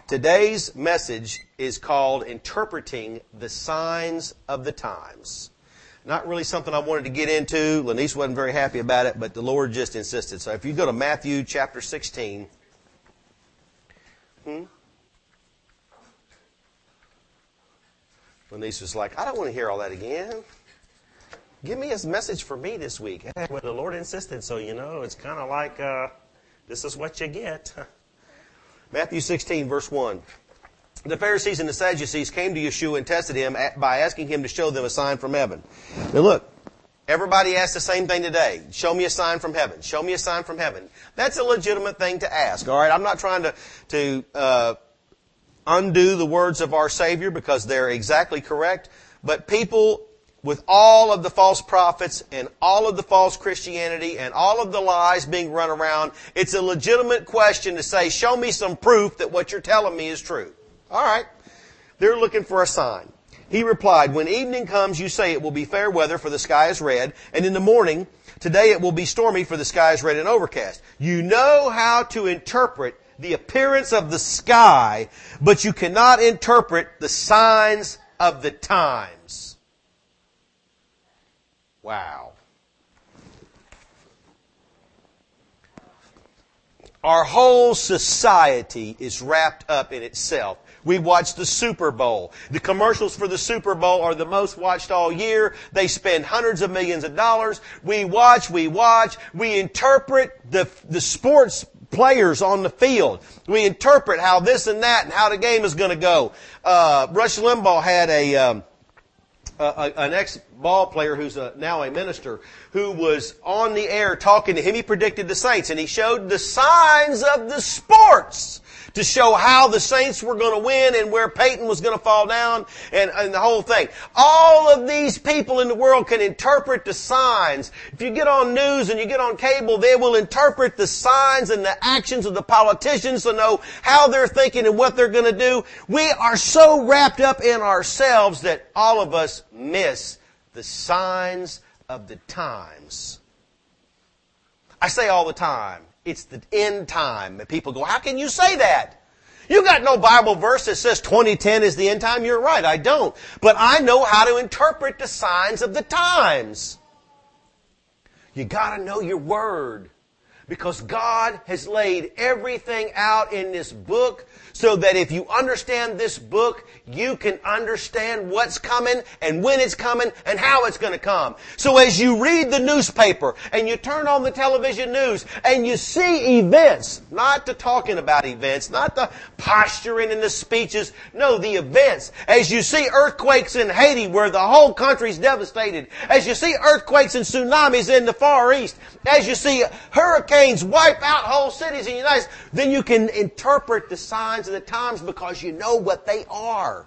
Today's message is called Interpreting the Signs of the Times. Not really something I wanted to get into. Lanice wasn't very happy about it, but the Lord just insisted. So if you go to Matthew chapter 16. Lanice was like, I don't want to hear all that again. Give me a message for me this week. Well, the Lord insisted, so it's kind of like this is what you get. Matthew 16, verse 1. The Pharisees and the Sadducees came to Yeshua and tested him by asking him to show them a sign from heaven. Now look, everybody asks the same thing today. Show me a sign from heaven. Show me a sign from heaven. That's a legitimate thing to ask, all right? I'm not trying to undo the words of our Savior because they're exactly correct. But people, with all of the false prophets and all of the false Christianity and all of the lies being run around, it's a legitimate question to say, show me some proof that what you're telling me is true. All right. They're looking for a sign. He replied, when evening comes, you say it will be fair weather, for the sky is red, and in the morning, today it will be stormy, for the sky is red and overcast. You know how to interpret the appearance of the sky, but you cannot interpret the signs of the times. Wow. Our whole society is wrapped up in itself. We watch the Super Bowl. The commercials for the Super Bowl are the most watched all year. They spend hundreds of millions of dollars. We watch. We interpret the sports players on the field. We interpret how this and that and how the game is going to go. Rush Limbaugh had an ex-ball player who's now a minister who was on the air talking to him. He predicted the Saints, and he showed the signs of the sports to show how the Saints were going to win and where Peyton was going to fall down and the whole thing. All of these people in the world can interpret the signs. If you get on news and you get on cable, they will interpret the signs and the actions of the politicians to know how they're thinking and what they're going to do. We are so wrapped up in ourselves that all of us miss the signs of the times. I say all the time, it's the end time. And people go, how can you say that? You got no Bible verse that says 2010 is the end time. You're right, I don't. But I know how to interpret the signs of the times. You got to know your word. Because God has laid everything out in this book so that if you understand this book, you can understand what's coming and when it's coming and how it's going to come. So as you read the newspaper and you turn on the television news and you see events, not the talking about events, not the posturing and the speeches, no, the events. As you see earthquakes in Haiti where the whole country's devastated, as you see earthquakes and tsunamis in the Far East, as you see hurricanes wipe out whole cities in the United States, then you can interpret the signs of the times because you know what they are.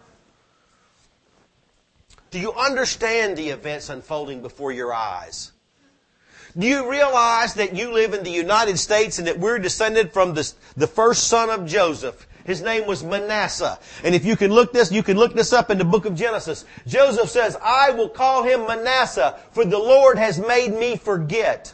Do you understand the events unfolding before your eyes? Do you realize that you live in the United States and that we're descended from the first son of Joseph? His name was Manasseh. And if you can look this up in the book of Genesis. Joseph says, I will call him Manasseh, for the Lord has made me forget.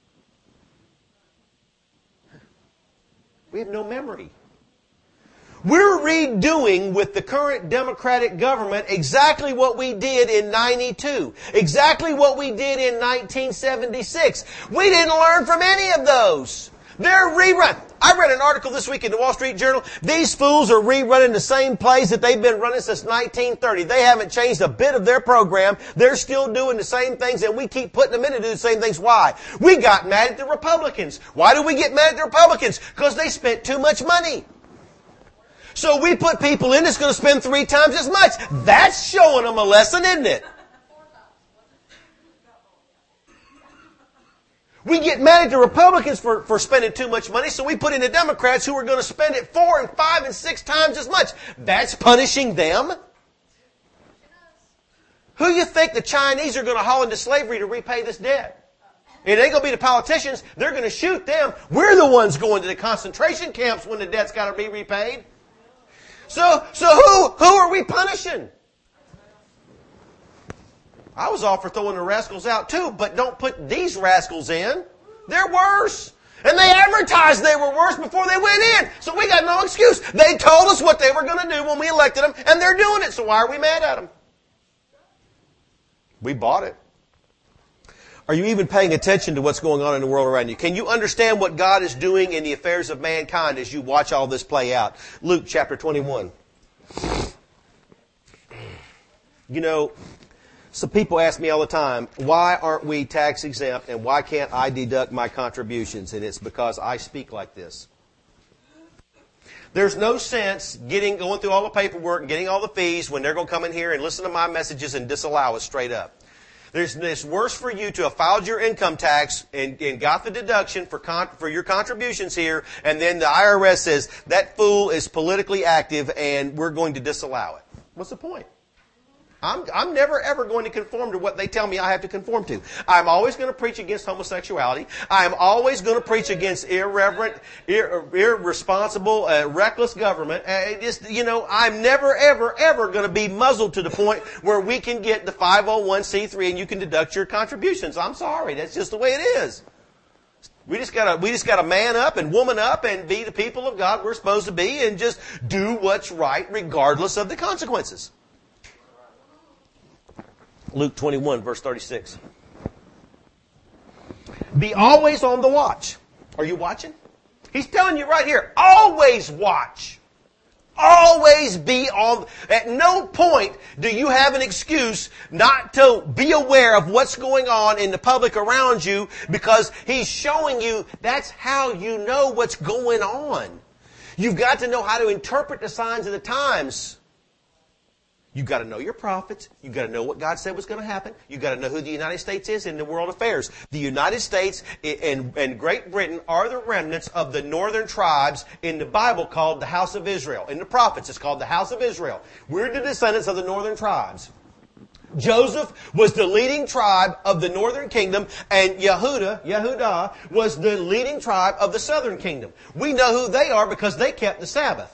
We have no memory. We're redoing with the current Democratic government exactly what we did in 92. Exactly what we did in 1976. We didn't learn from any of those. They're rerun. I read an article this week in the Wall Street Journal. These fools are rerunning the same plays that they've been running since 1930. They haven't changed a bit of their program. They're still doing the same things, and we keep putting them in to do the same things. Why? We got mad at the Republicans. Why do we get mad at the Republicans? Because they spent too much money. So we put people in that's going to spend 3 times as much. That's showing them a lesson, isn't it? We get mad at the Republicans for spending too much money, so we put in the Democrats who are going to spend it 4 and 5 and 6 times as much. That's punishing them. Who you think the Chinese are going to haul into slavery to repay this debt? It ain't going to be the politicians. They're going to shoot them. We're the ones going to the concentration camps when the debt's got to be repaid. So who are we punishing? I was all for throwing the rascals out too, but don't put these rascals in. They're worse. And they advertised they were worse before they went in. So we got no excuse. They told us what they were going to do when we elected them, and they're doing it. So why are we mad at them? We bought it. Are you even paying attention to what's going on in the world around you? Can you understand what God is doing in the affairs of mankind as you watch all this play out? Luke chapter 21. You know, some people ask me all the time, why aren't we tax exempt and why can't I deduct my contributions? And it's because I speak like this. There's no sense going through all the paperwork and getting all the fees when they're going to come in here and listen to my messages and disallow us straight up. It's worse for you to have filed your income tax and got the deduction for your contributions here, and then the IRS says that fool is politically active and we're going to disallow it. What's the point? I'm never ever going to conform to what they tell me I have to conform to. I'm always going to preach against homosexuality. I'm always going to preach against irreverent, irresponsible, reckless government. I'm never ever going to be muzzled to the point where we can get the 501c3 and you can deduct your contributions. I'm sorry, that's just the way it is. We just gotta man up and woman up and be the people of God we're supposed to be and just do what's right regardless of the consequences. Luke 21, verse 36. Be always on the watch. Are you watching? He's telling you right here, always watch. Always be on. At no point do you have an excuse not to be aware of what's going on in the public around you, because he's showing you that's how you know what's going on. You've got to know how to interpret the signs of the times. You've got to know your prophets. You've got to know what God said was going to happen. You've got to know who the United States is in the world affairs. The United States and Great Britain are the remnants of the northern tribes in the Bible called the House of Israel. In the prophets, it's called the House of Israel. We're the descendants of the northern tribes. Joseph was the leading tribe of the northern kingdom, and Yehudah was the leading tribe of the southern kingdom. We know who they are because they kept the Sabbath.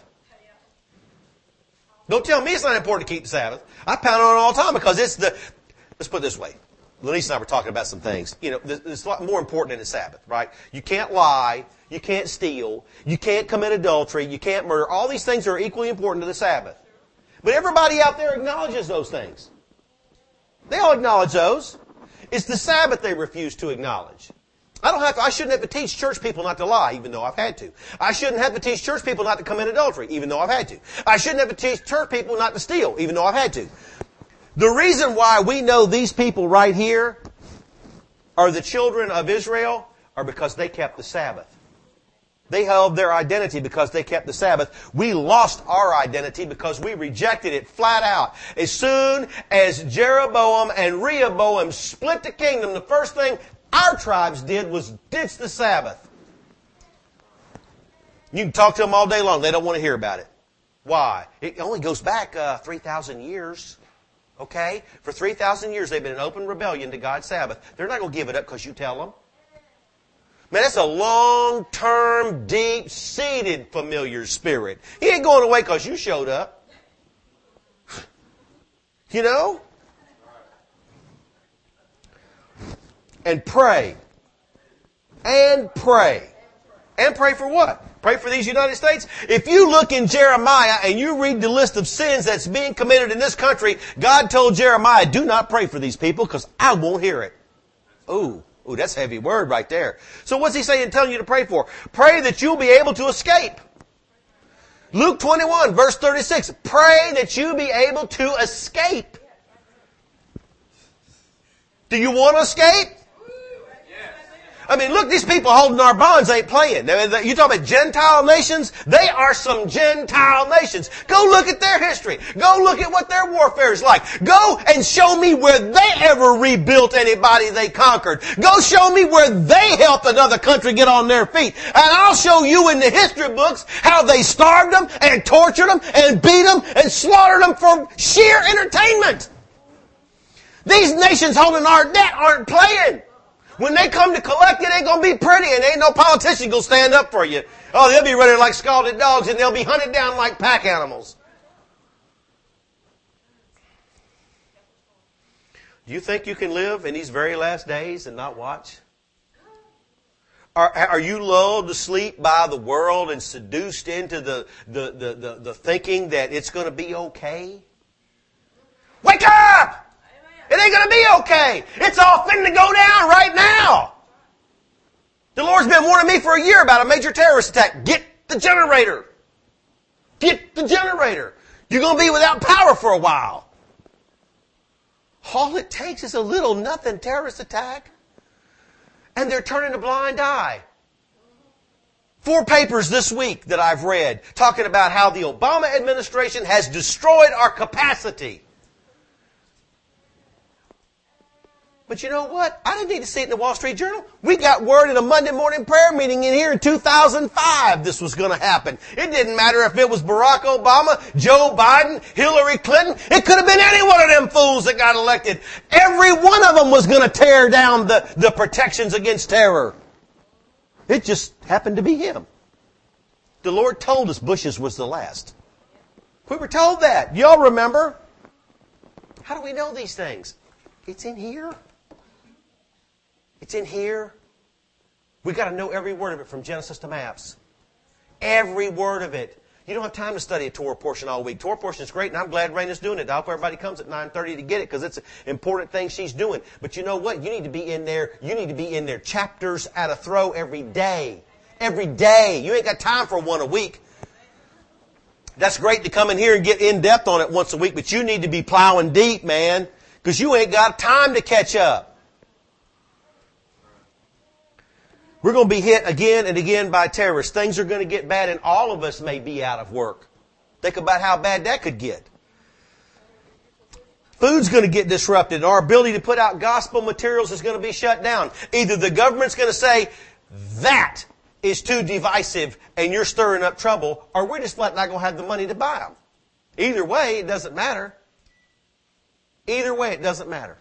Don't tell me it's not important to keep the Sabbath. I pound on it all the time because let's put it this way. Lenise and I were talking about some things. It's a lot more important than the Sabbath, right? You can't lie. You can't steal. You can't commit adultery. You can't murder. All these things are equally important to the Sabbath. But everybody out there acknowledges those things. They all acknowledge those. It's the Sabbath they refuse to acknowledge. I shouldn't have to teach church people not to lie, even though I've had to. I shouldn't have to teach church people not to commit adultery, even though I've had to. I shouldn't have to teach church people not to steal, even though I've had to. The reason why we know these people right here are the children of Israel are because they kept the Sabbath. They held their identity because they kept the Sabbath. We lost our identity because we rejected it flat out. As soon as Jeroboam and Rehoboam split the kingdom, the first thing our tribes did was ditch the Sabbath. You can talk to them all day long. They don't want to hear about it. Why? It only goes back 3,000 years. Okay? For 3,000 years they've been in open rebellion to God's Sabbath. They're not going to give it up because you tell them. Man, that's a long-term, deep-seated familiar spirit. He ain't going away because you showed up. You know? And pray. And pray. And pray for what? Pray for these United States? If you look in Jeremiah and you read the list of sins that's being committed in this country, God told Jeremiah, do not pray for these people because I won't hear it. Ooh, that's a heavy word right there. So what's he saying, telling you to pray for? Pray that you'll be able to escape. Luke 21, verse 36. Pray that you be able to escape. Do you want to escape? I mean, look, these people holding our bonds ain't playing. You talk about Gentile nations? They are some Gentile nations. Go look at their history. Go look at what their warfare is like. Go and show me where they ever rebuilt anybody they conquered. Go show me where they helped another country get on their feet. And I'll show you in the history books how they starved them and tortured them and beat them and slaughtered them for sheer entertainment. These nations holding our debt aren't playing. When they come to collect it, it ain't going to be pretty, and ain't no politician going to stand up for you. Oh, they'll be ready like scalded dogs, and they'll be hunted down like pack animals. Do you think you can live in these very last days and not watch? Are you lulled to sleep by the world and seduced into the thinking that it's going to be okay? Wake up! It ain't going to be okay. It's all finna go down right now. The Lord's been warning me for a year about a major terrorist attack. Get the generator. Get the generator. You're going to be without power for a while. All it takes is a little nothing terrorist attack. And they're turning a blind eye. 4 papers this week that I've read talking about how the Obama administration has destroyed our capacity. But you know what? I didn't need to see it in the Wall Street Journal. We got word in a Monday morning prayer meeting in here in 2005 this was going to happen. It didn't matter if it was Barack Obama, Joe Biden, Hillary Clinton. It could have been any one of them fools that got elected. Every one of them was going to tear down the protections against terror. It just happened to be him. The Lord told us Bush's was the last. We were told that. Y'all remember? How do we know these things? It's in here. It's in here. We've got to know every word of it from Genesis to Maps. Every word of it. You don't have time to study a Torah portion all week. Torah portion is great, and I'm glad Raina's doing it. I hope everybody comes at 9:30 to get it, because it's an important thing she's doing. But you know what? You need to be in there. You need to be in there chapters at a throw every day. Every day. You ain't got time for one a week. That's great to come in here and get in depth on it once a week, but you need to be plowing deep, man, because you ain't got time to catch up. We're going to be hit again and again by terrorists. Things are going to get bad, and all of us may be out of work. Think about how bad that could get. Food's going to get disrupted. Our ability to put out gospel materials is going to be shut down. Either the government's going to say, that is too divisive and you're stirring up trouble, or we're just not going to have the money to buy them. Either way, it doesn't matter. Either way, it doesn't matter.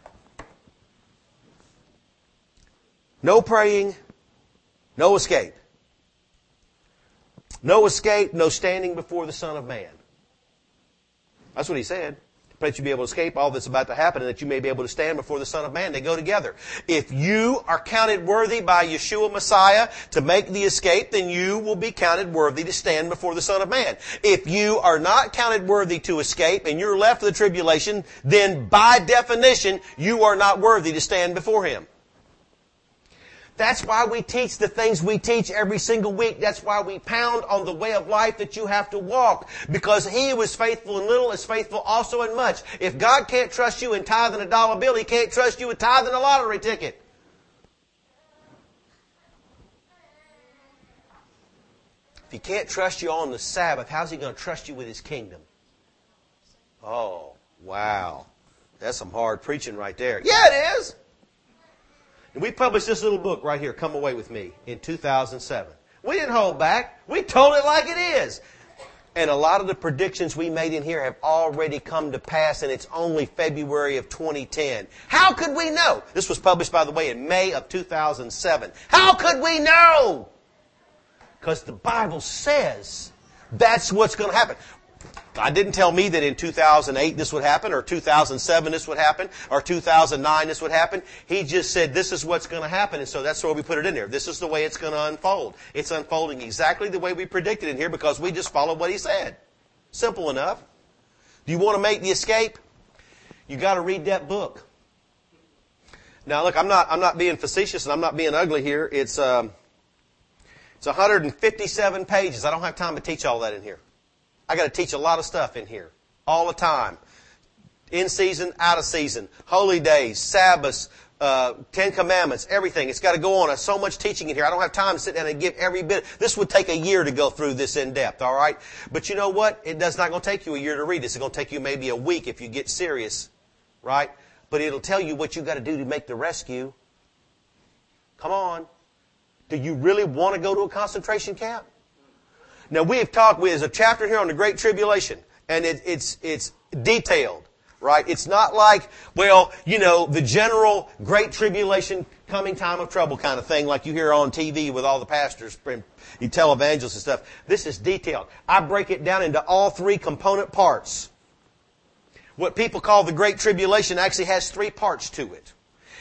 No praying. No escape. No escape, no standing before the Son of Man. That's what he said. That you be able to escape all that's about to happen, and that you may be able to stand before the Son of Man. They go together. If you are counted worthy by Yeshua Messiah to make the escape, then you will be counted worthy to stand before the Son of Man. If you are not counted worthy to escape and you're left with the tribulation, then by definition, you are not worthy to stand before Him. That's why we teach the things we teach every single week. That's why we pound on the way of life that you have to walk. Because He who is faithful in little is faithful also in much. If God can't trust you in tithing a dollar bill, He can't trust you in tithing a lottery ticket. If He can't trust you on the Sabbath, how's He going to trust you with His kingdom? Oh, wow. That's some hard preaching right there. Yeah, it is. And we published this little book right here, Come Away With Me, in 2007. We didn't hold back. We told it like it is. And a lot of the predictions we made in here have already come to pass, and it's only February of 2010. How could we know? This was published, by the way, in May of 2007. How could we know? Because the Bible says that's what's going to happen. God didn't tell me that in 2008 this would happen, or 2007 this would happen, or 2009 this would happen. He just said this is what's going to happen, and so that's why we put it in there. This is the way it's going to unfold. It's unfolding exactly the way we predicted in here because we just followed what He said. Simple enough. Do you want to make the escape? You got to read that book. Now look, I'm not being facetious and I'm not being ugly here. It's 157 pages. I don't have time to teach all that in here. I got to teach a lot of stuff in here all the time. In season, out of season, holy days, Sabbaths, 10 Commandments, everything. It's got to go on. There's so much teaching in here. I don't have time to sit down and give every bit. This would take a year to go through this in depth, all right? But you know what? It's not going to take you a year to read this. It's going to take you maybe a week if you get serious, right? But it'll tell you what you got to do to make the rescue. Come on. Do you really want to go to a concentration camp? Now, we have talked, there's a chapter here on the Great Tribulation, and it's detailed, right? It's not like, well, you know, the general Great Tribulation coming time of trouble kind of thing like you hear on TV with all the pastors, you televangelists and stuff. This is detailed. I break it down into all 3 component parts. What people call the Great Tribulation actually has 3 parts to it.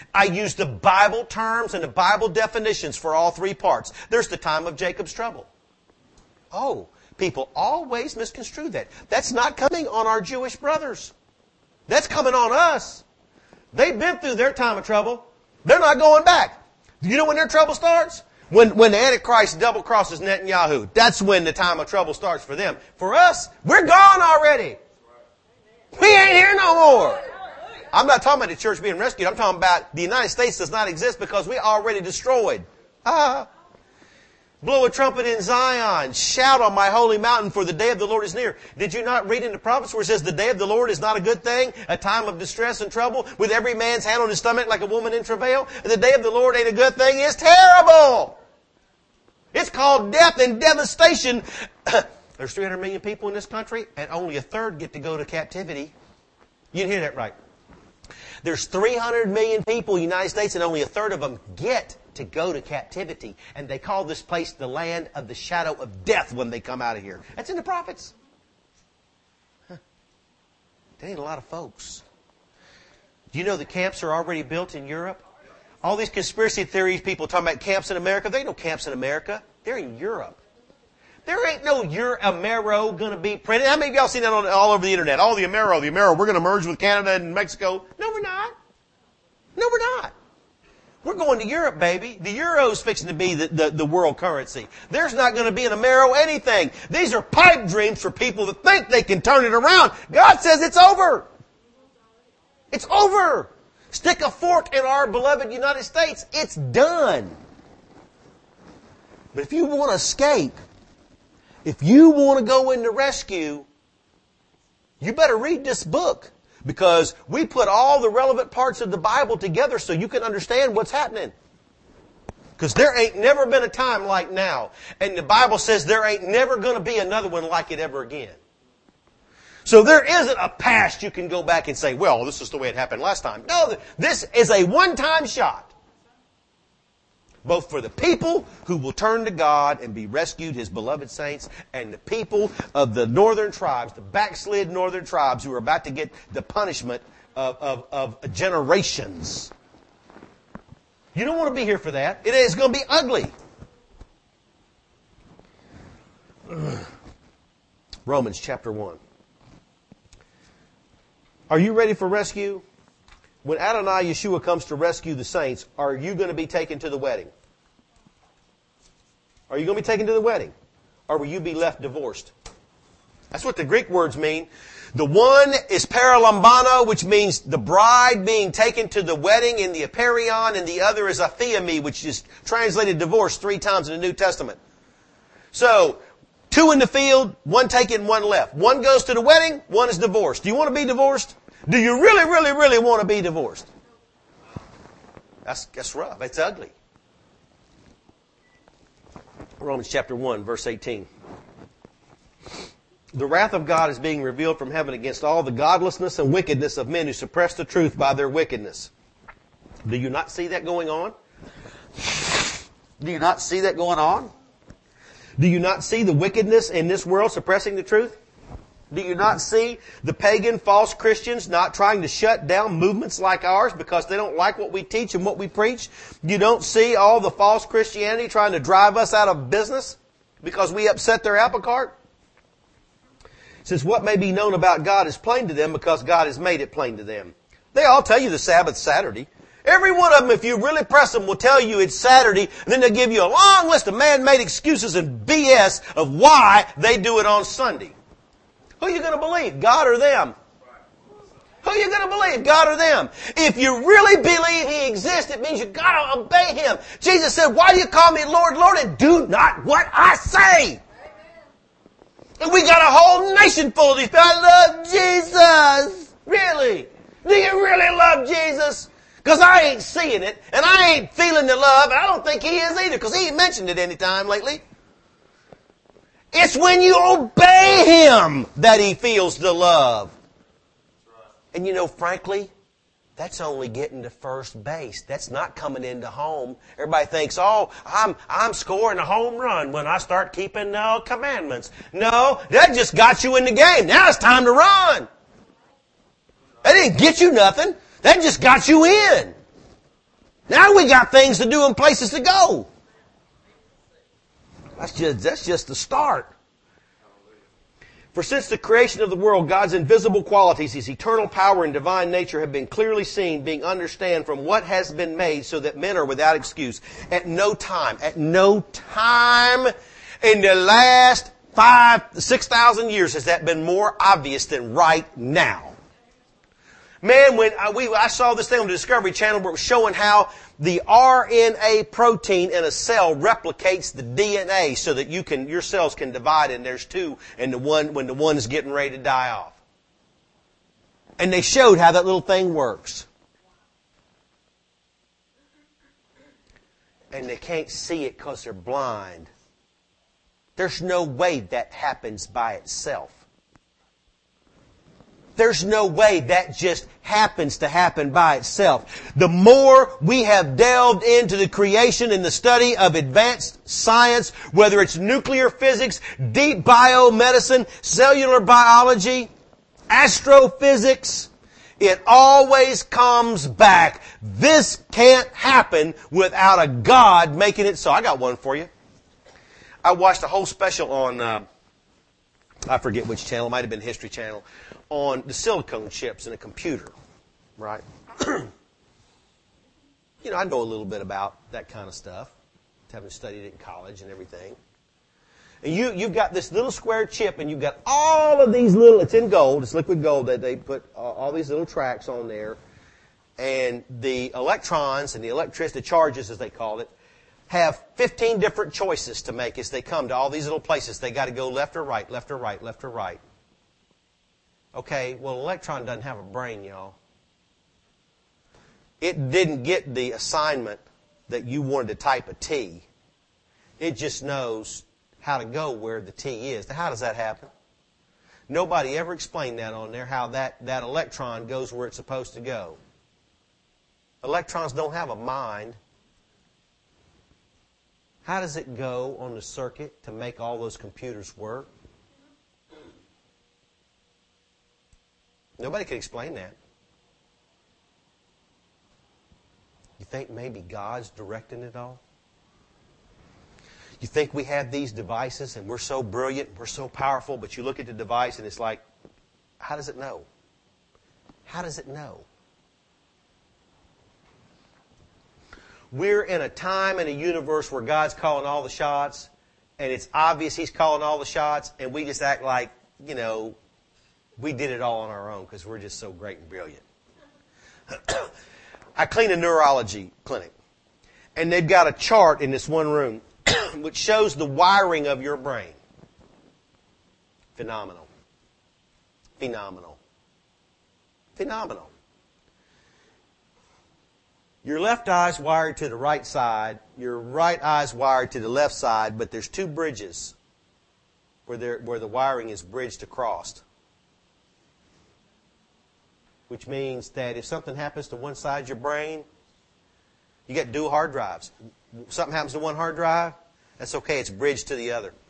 I use the Bible terms and the Bible definitions for all three parts. There's the time of Jacob's trouble. Oh, people always misconstrue that. That's not coming on our Jewish brothers. That's coming on us. They've been through their time of trouble. They're not going back. Do you know when their trouble starts? When the Antichrist double crosses Netanyahu. That's when the time of trouble starts for them. For us, we're gone already. We ain't here no more. I'm not talking about the church being rescued. I'm talking about the United States does not exist because we already destroyed. Blow a trumpet in Zion. Shout on my holy mountain, for the day of the Lord is near. Did you not read in the prophets where it says the day of the Lord is not a good thing? A time of distress and trouble with every man's hand on his stomach like a woman in travail? The day of the Lord ain't a good thing. It's terrible. It's called death and devastation. There's 300 million people in this country and only a third get to go to captivity. You didn't hear that right. There's 300 million people in the United States and only a third of them get to go to captivity. And they call this place the land of the shadow of death when they come out of here. That's in the prophets. That ain't a lot of folks. Do you know the camps are already built in Europe? All these conspiracy theories people talking about camps in America, there ain't no camps in America. They're in Europe. There ain't no Amero going to be printed. How many of y'all seen that all over the internet? Oh, the Amero, we're going to merge with Canada and Mexico. No, we're not. No, we're not. We're going to Europe, baby. The euro's fixing to be the world currency. There's not going to be an Amero anything. These are pipe dreams for people that think they can turn it around. God says it's over. It's over. Stick a fork in our beloved United States. It's done. But if you want to escape, if you want to go into rescue, you better read this book. Because we put all the relevant parts of the Bible together so you can understand what's happening. Because there ain't never been a time like now. And the Bible says there ain't never going to be another one like it ever again. So there isn't a past you can go back and say, well, this is the way it happened last time. No, this is a one-time shot. Both for the people who will turn to God and be rescued, His beloved saints, and the people of the northern tribes, the backslid northern tribes who are about to get the punishment of generations. You don't want to be here for that. It is going to be ugly. Romans chapter 1. Are you ready for rescue? When Adonai Yeshua comes to rescue the saints, are you going to be taken to the wedding? Are you going to be taken to the wedding? Or will you be left divorced? That's what the Greek words mean. The one is paralambano, which means the bride being taken to the wedding in the aperion, and the other is athiami, which is translated divorce 3 times in the New Testament. So, 2 in the field, 1 taken, 1 left. 1 goes to the wedding, 1 is divorced. Do you want to be divorced? Do you really, really, really want to be divorced? That's rough. It's ugly. Romans chapter 1, verse 18. The wrath of God is being revealed from heaven against all the godlessness and wickedness of men who suppress the truth by their wickedness. Do you not see that going on? Do you not see that going on? Do you not see the wickedness in this world suppressing the truth? Do you not see the pagan false Christians not trying to shut down movements like ours because they don't like what we teach and what we preach? You don't see all the false Christianity trying to drive us out of business because we upset their apple cart? Since what may be known about God is plain to them because God has made it plain to them. They all tell you the Sabbath's Saturday. Every one of them, if you really press them, will tell you it's Saturday, and then they'll give you a long list of man-made excuses and BS of why they do it on Sunday. Who are you going to believe, God or them? Who are you going to believe, God or them? If you really believe He exists, it means you've got to obey Him. Jesus said, why do you call me Lord, Lord, and do not what I say? And we got a whole nation full of these people. I love Jesus. Really? Do you really love Jesus? Because I ain't seeing it, and I ain't feeling the love, and I don't think He is either, because He ain't mentioned it any time lately. It's when you obey Him that He feels the love. And you know, frankly, that's only getting to first base. That's not coming into home. Everybody thinks, oh, I'm scoring a home run when I start keeping commandments. No, that just got you in the game. Now it's time to run. That didn't get you nothing. That just got you in. Now we got things to do and places to go. That's just the start. For since the creation of the world, God's invisible qualities, His eternal power and divine nature have been clearly seen, being understood from what has been made, so that men are without excuse. At no time in the last 6,000 years has that been more obvious than right now. Man, when I saw this thing on the Discovery Channel where it was showing how the RNA protein in a cell replicates the DNA so that your cells can divide and there's two and when the one is getting ready to die off. And they showed how that little thing works. And they can't see it because they're blind. There's no way that happens by itself. There's no way that just happens to happen by itself. The more we have delved into the creation and the study of advanced science, whether it's nuclear physics, deep biomedicine, cellular biology, astrophysics, it always comes back. This can't happen without a God making it so. I got one for you. I watched a whole special on, I forget which channel, it might have been History Channel, on the silicone chips in a computer, right? I know a little bit about that kind of stuff, having studied it in college and everything. And you've got this little square chip, and you've got all of these little, it's in gold, it's liquid gold, that they put all these little tracks on there. And the electrons and the electricity, the charges as they call it, have 15 different choices to make as they come to all these little places. They got to go left or right, left or right, left or right. Okay, well, an electron doesn't have a brain, y'all. It didn't get the assignment that you wanted to type a T. It just knows how to go where the T is. Now, how does that happen? Nobody ever explained that on there, how that electron goes where it's supposed to go. Electrons don't have a mind. How does it go on the circuit to make all those computers work? Nobody can explain that. You think maybe God's directing it all? You think we have these devices and we're so brilliant, we're so powerful, but you look at the device and it's like, how does it know? How does it know? We're in a time and a universe where God's calling all the shots, and it's obvious He's calling all the shots, and we just act like, we did it all on our own because we're just so great and brilliant. I clean a neurology clinic, and they've got a chart in this one room which shows the wiring of your brain. Phenomenal. Phenomenal. Phenomenal. Your left eye's wired to the right side, your right eye's wired to the left side, but there's two bridges where the wiring is bridged across. Which means that if something happens to one side of your brain, you got dual hard drives. Something happens to one hard drive, that's okay, it's bridged to the other.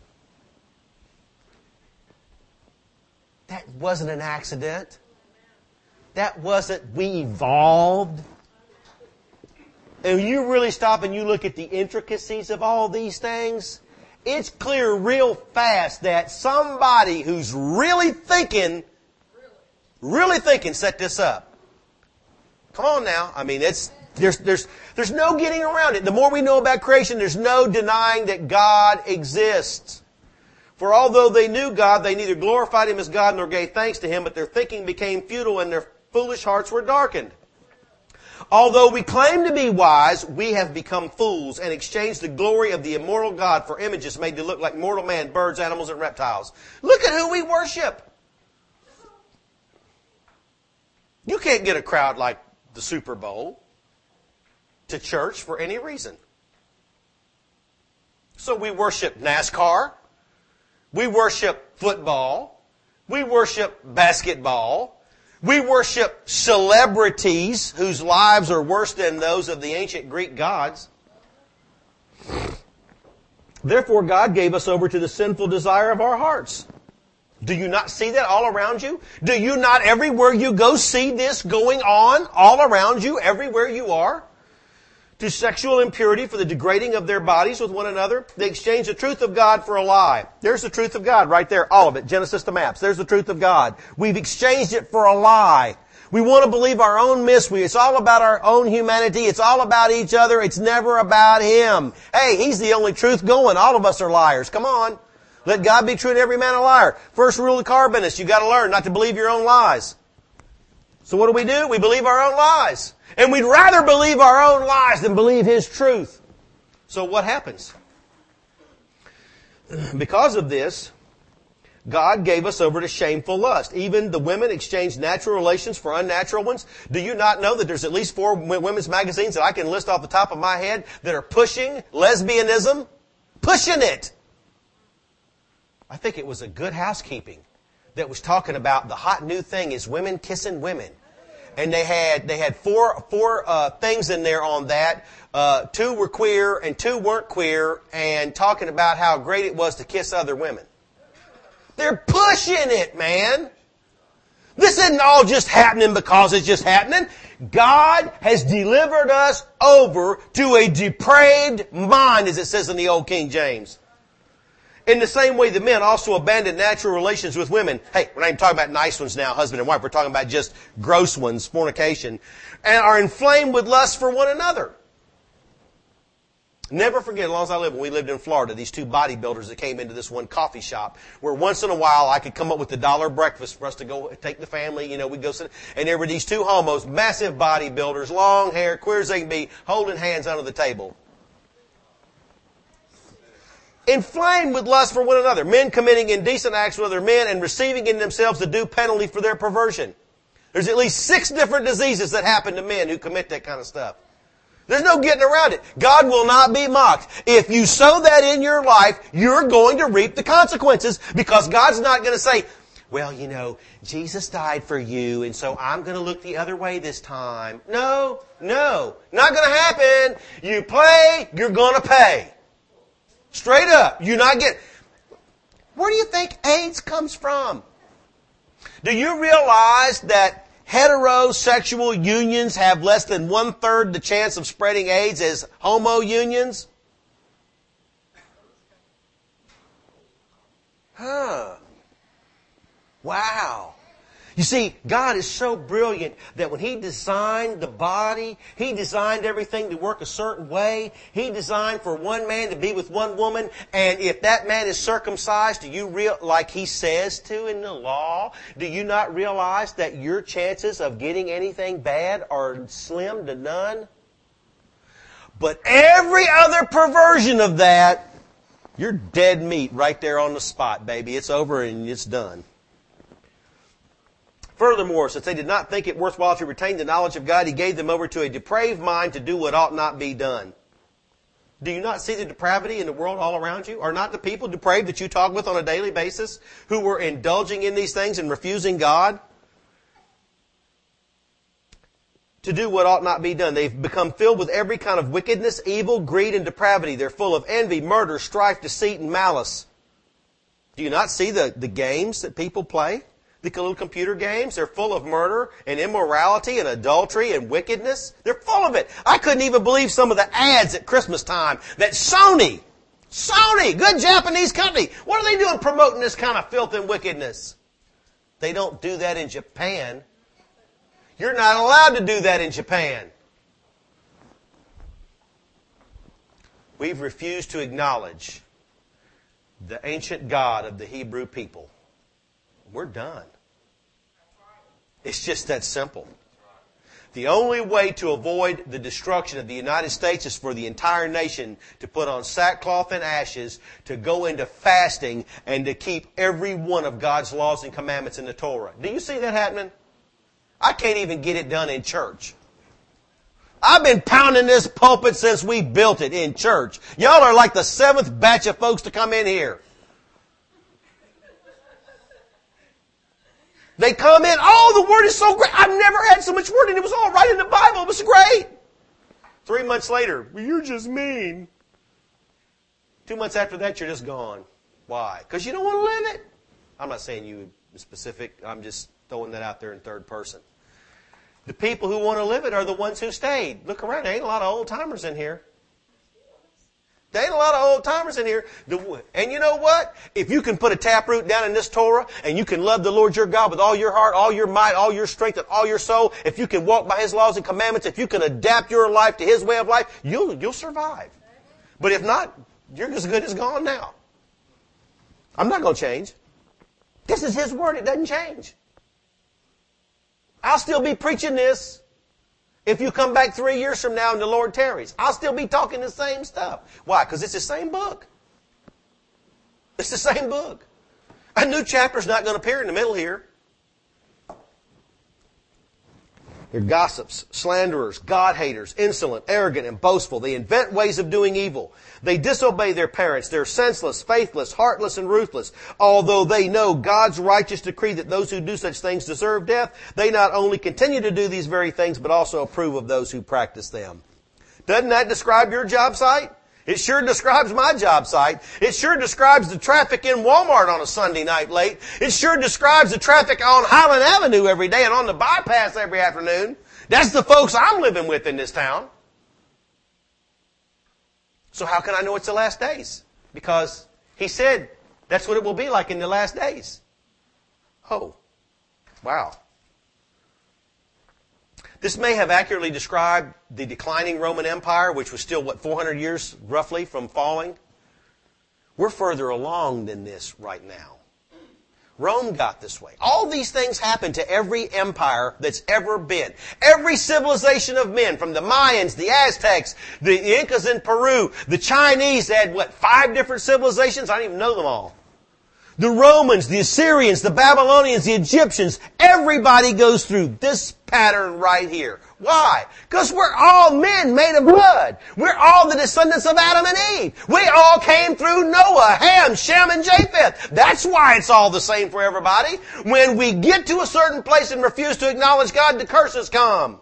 That wasn't an accident. That wasn't, we evolved. And you really stop and you look at the intricacies of all these things, it's clear real fast that somebody who's really thinking set this up. Come on now. I mean, there's no getting around it. The more we know about creation, there's no denying that God exists. For although they knew God, they neither glorified Him as God nor gave thanks to Him, but their thinking became futile and their foolish hearts were darkened. Although we claim to be wise, we have become fools and exchanged the glory of the immortal God for images made to look like mortal man, birds, animals, and reptiles. Look at who we worship. You can't get a crowd like the Super Bowl to church for any reason. So we worship NASCAR. We worship football. We worship basketball. We worship celebrities whose lives are worse than those of the ancient Greek gods. Therefore, God gave us over to the sinful desire of our hearts. Do you not see that all around you? Do you not everywhere you go see this going on all around you, everywhere you are? to sexual impurity for the degrading of their bodies with one another. They exchange the truth of God for a lie. There's the truth of God right there, all of it. Genesis to Maps. There's the truth of God. We've exchanged it for a lie. We want to believe our own myth. It's all about our own humanity. It's all about each other. It's never about Him. Hey, He's the only truth going. All of us are liars. Come on. Let God be true and every man a liar. First rule of the carbonist, you got to learn not to believe your own lies. So what do? We believe our own lies. And we'd rather believe our own lies than believe His truth. So what happens? Because of this, God gave us over to shameful lust. Even the women exchanged natural relations for unnatural ones. Do you not know that there's at least 4 women's magazines that I can list off the top of my head that are pushing lesbianism? Pushing it! I think it was a Good Housekeeping that was talking about the hot new thing is women kissing women. And they had four things in there on that. 2 were queer and 2 weren't queer, and talking about how great it was to kiss other women. They're pushing it, man. This isn't all just happening because it's just happening. God has delivered us over to a depraved mind, as it says in the Old King James. In the same way, the men also abandoned natural relations with women. Hey, we're not even talking about nice ones now, husband and wife. We're talking about just gross ones, fornication. And are inflamed with lust for one another. Never forget, as long as I live, when we lived in Florida, these 2 bodybuilders that came into this one coffee shop, where once in a while I could come up with the $1 breakfast for us to go take the family, we'd go sit, and there were these 2 homos, massive bodybuilders, long hair, queer as they can be, holding hands under the table. Inflamed with lust for one another. Men committing indecent acts with other men and receiving in themselves the due penalty for their perversion. There's at least 6 different diseases that happen to men who commit that kind of stuff. There's no getting around it. God will not be mocked. If you sow that in your life, you're going to reap the consequences, because God's not going to say, well, Jesus died for you, and so I'm going to look the other way this time. No, not going to happen. You play, you're going to pay. Straight up. You're not getting... Where do you think AIDS comes from? Do you realize that heterosexual unions have less than 1/3 the chance of spreading AIDS as homo unions? Wow. You see, God is so brilliant that when He designed the body, He designed everything to work a certain way. He designed for one man to be with one woman, and if that man is circumcised, like He says to in the law, do you not realize that your chances of getting anything bad are slim to none? But every other perversion of that, you're dead meat right there on the spot, baby. It's over and it's done. Furthermore, since they did not think it worthwhile to retain the knowledge of God, He gave them over to a depraved mind to do what ought not be done. Do you not see the depravity in the world all around you? Are not the people depraved that you talk with on a daily basis, who were indulging in these things and refusing God? To do what ought not be done. They've become filled with every kind of wickedness, evil, greed, and depravity. They're full of envy, murder, strife, deceit, and malice. Do you not see the games that people play? The little computer games, they're full of murder and immorality and adultery and wickedness. They're full of it. I couldn't even believe some of the ads at Christmas time that Sony, good Japanese company, what are they doing promoting this kind of filth and wickedness? They don't do that in Japan. You're not allowed to do that in Japan. We've refused to acknowledge the ancient God of the Hebrew people. We're done. It's just that simple. The only way to avoid the destruction of the United States is for the entire nation to put on sackcloth and ashes, to go into fasting, and to keep every one of God's laws and commandments in the Torah. Do you see that happening? I can't even get it done in church. I've been pounding this pulpit since we built it in church. Y'all are like the 7th batch of folks to come in here. They come in, oh, the Word is so great. I've never had so much Word, and it was all right in the Bible. It was great. 3 months later, well, you're just mean. 2 months after that, you're just gone. Why? Because you don't want to live it. I'm not saying you specific. I'm just throwing that out there in third person. The people who want to live it are the ones who stayed. Look around. There ain't a lot of old timers in here. There ain't a lot of old timers in here. And you know what? If you can put a taproot down in this Torah and you can love the Lord your God with all your heart, all your might, all your strength, and all your soul, if you can walk by His laws and commandments, if you can adapt your life to His way of life, you'll survive. But if not, you're as good as gone now. I'm not going to change. This is His word. It doesn't change. I'll still be preaching this. If you come back 3 years from now and the Lord tarries, I'll still be talking the same stuff. Why? Because it's the same book. It's the same book. A new chapter's not going to appear in the middle here. They're gossips, slanderers, God-haters, insolent, arrogant, and boastful. They invent ways of doing evil. They disobey their parents. They're senseless, faithless, heartless, and ruthless. Although they know God's righteous decree that those who do such things deserve death, they not only continue to do these very things, but also approve of those who practice them. Doesn't that describe your job site? It sure describes my job site. It sure describes the traffic in Walmart on a Sunday night late. It sure describes the traffic on Highland Avenue every day and on the bypass every afternoon. That's the folks I'm living with in this town. So how can I know it's the last days? Because He said that's what it will be like in the last days. Oh, wow. This may have accurately described the declining Roman Empire, which was still, 400 years roughly from falling? We're further along than this right now. Rome got this way. All these things happened to every empire that's ever been. Every civilization of men, from the Mayans, the Aztecs, the Incas in Peru, the Chinese, they had, 5 different civilizations? I don't even know them all. The Romans, the Assyrians, the Babylonians, the Egyptians, everybody goes through this pattern right here. Why? Because we're all men made of blood. We're all the descendants of Adam and Eve. We all came through Noah, Ham, Shem, and Japheth. That's why it's all the same for everybody. When we get to a certain place and refuse to acknowledge God, the curses come.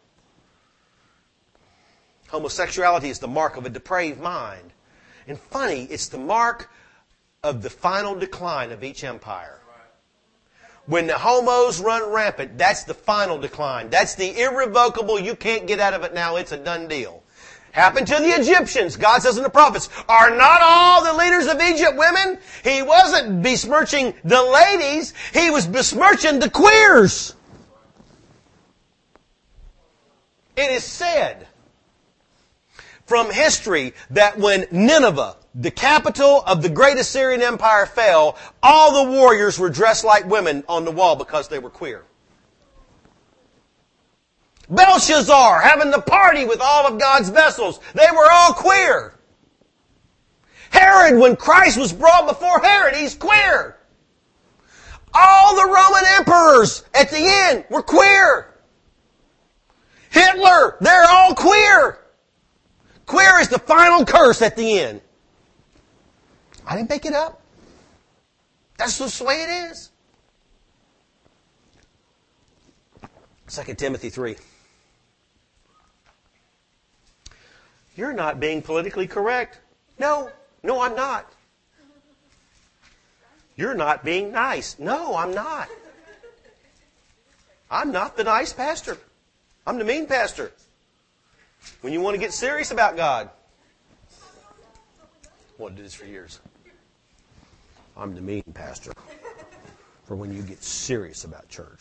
Homosexuality is the mark of a depraved mind. And funny, it's the mark of the final decline of each empire. When the homos run rampant, that's the final decline. That's the irrevocable, you can't get out of it now, it's a done deal. Happened to the Egyptians. God says in the prophets, are not all the leaders of Egypt women? He wasn't besmirching the ladies, He was besmirching the queers. It is said from history that when Nineveh, the capital of the great Assyrian Empire, fell, all the warriors were dressed like women on the wall because they were queer. Belshazzar having the party with all of God's vessels, they were all queer. Herod, when Christ was brought before Herod, he's queer. All the Roman emperors at the end were queer. Hitler, they're all queer. Queer is the final curse at the end. I didn't make it up. That's just the way it is. 2 Timothy 3. You're not being politically correct. No, I'm not. You're not being nice. No, I'm not. I'm not the nice pastor. I'm the mean pastor. When you want to get serious about God. I wanted to do this for years. I'm the mean pastor. For when you get serious about church.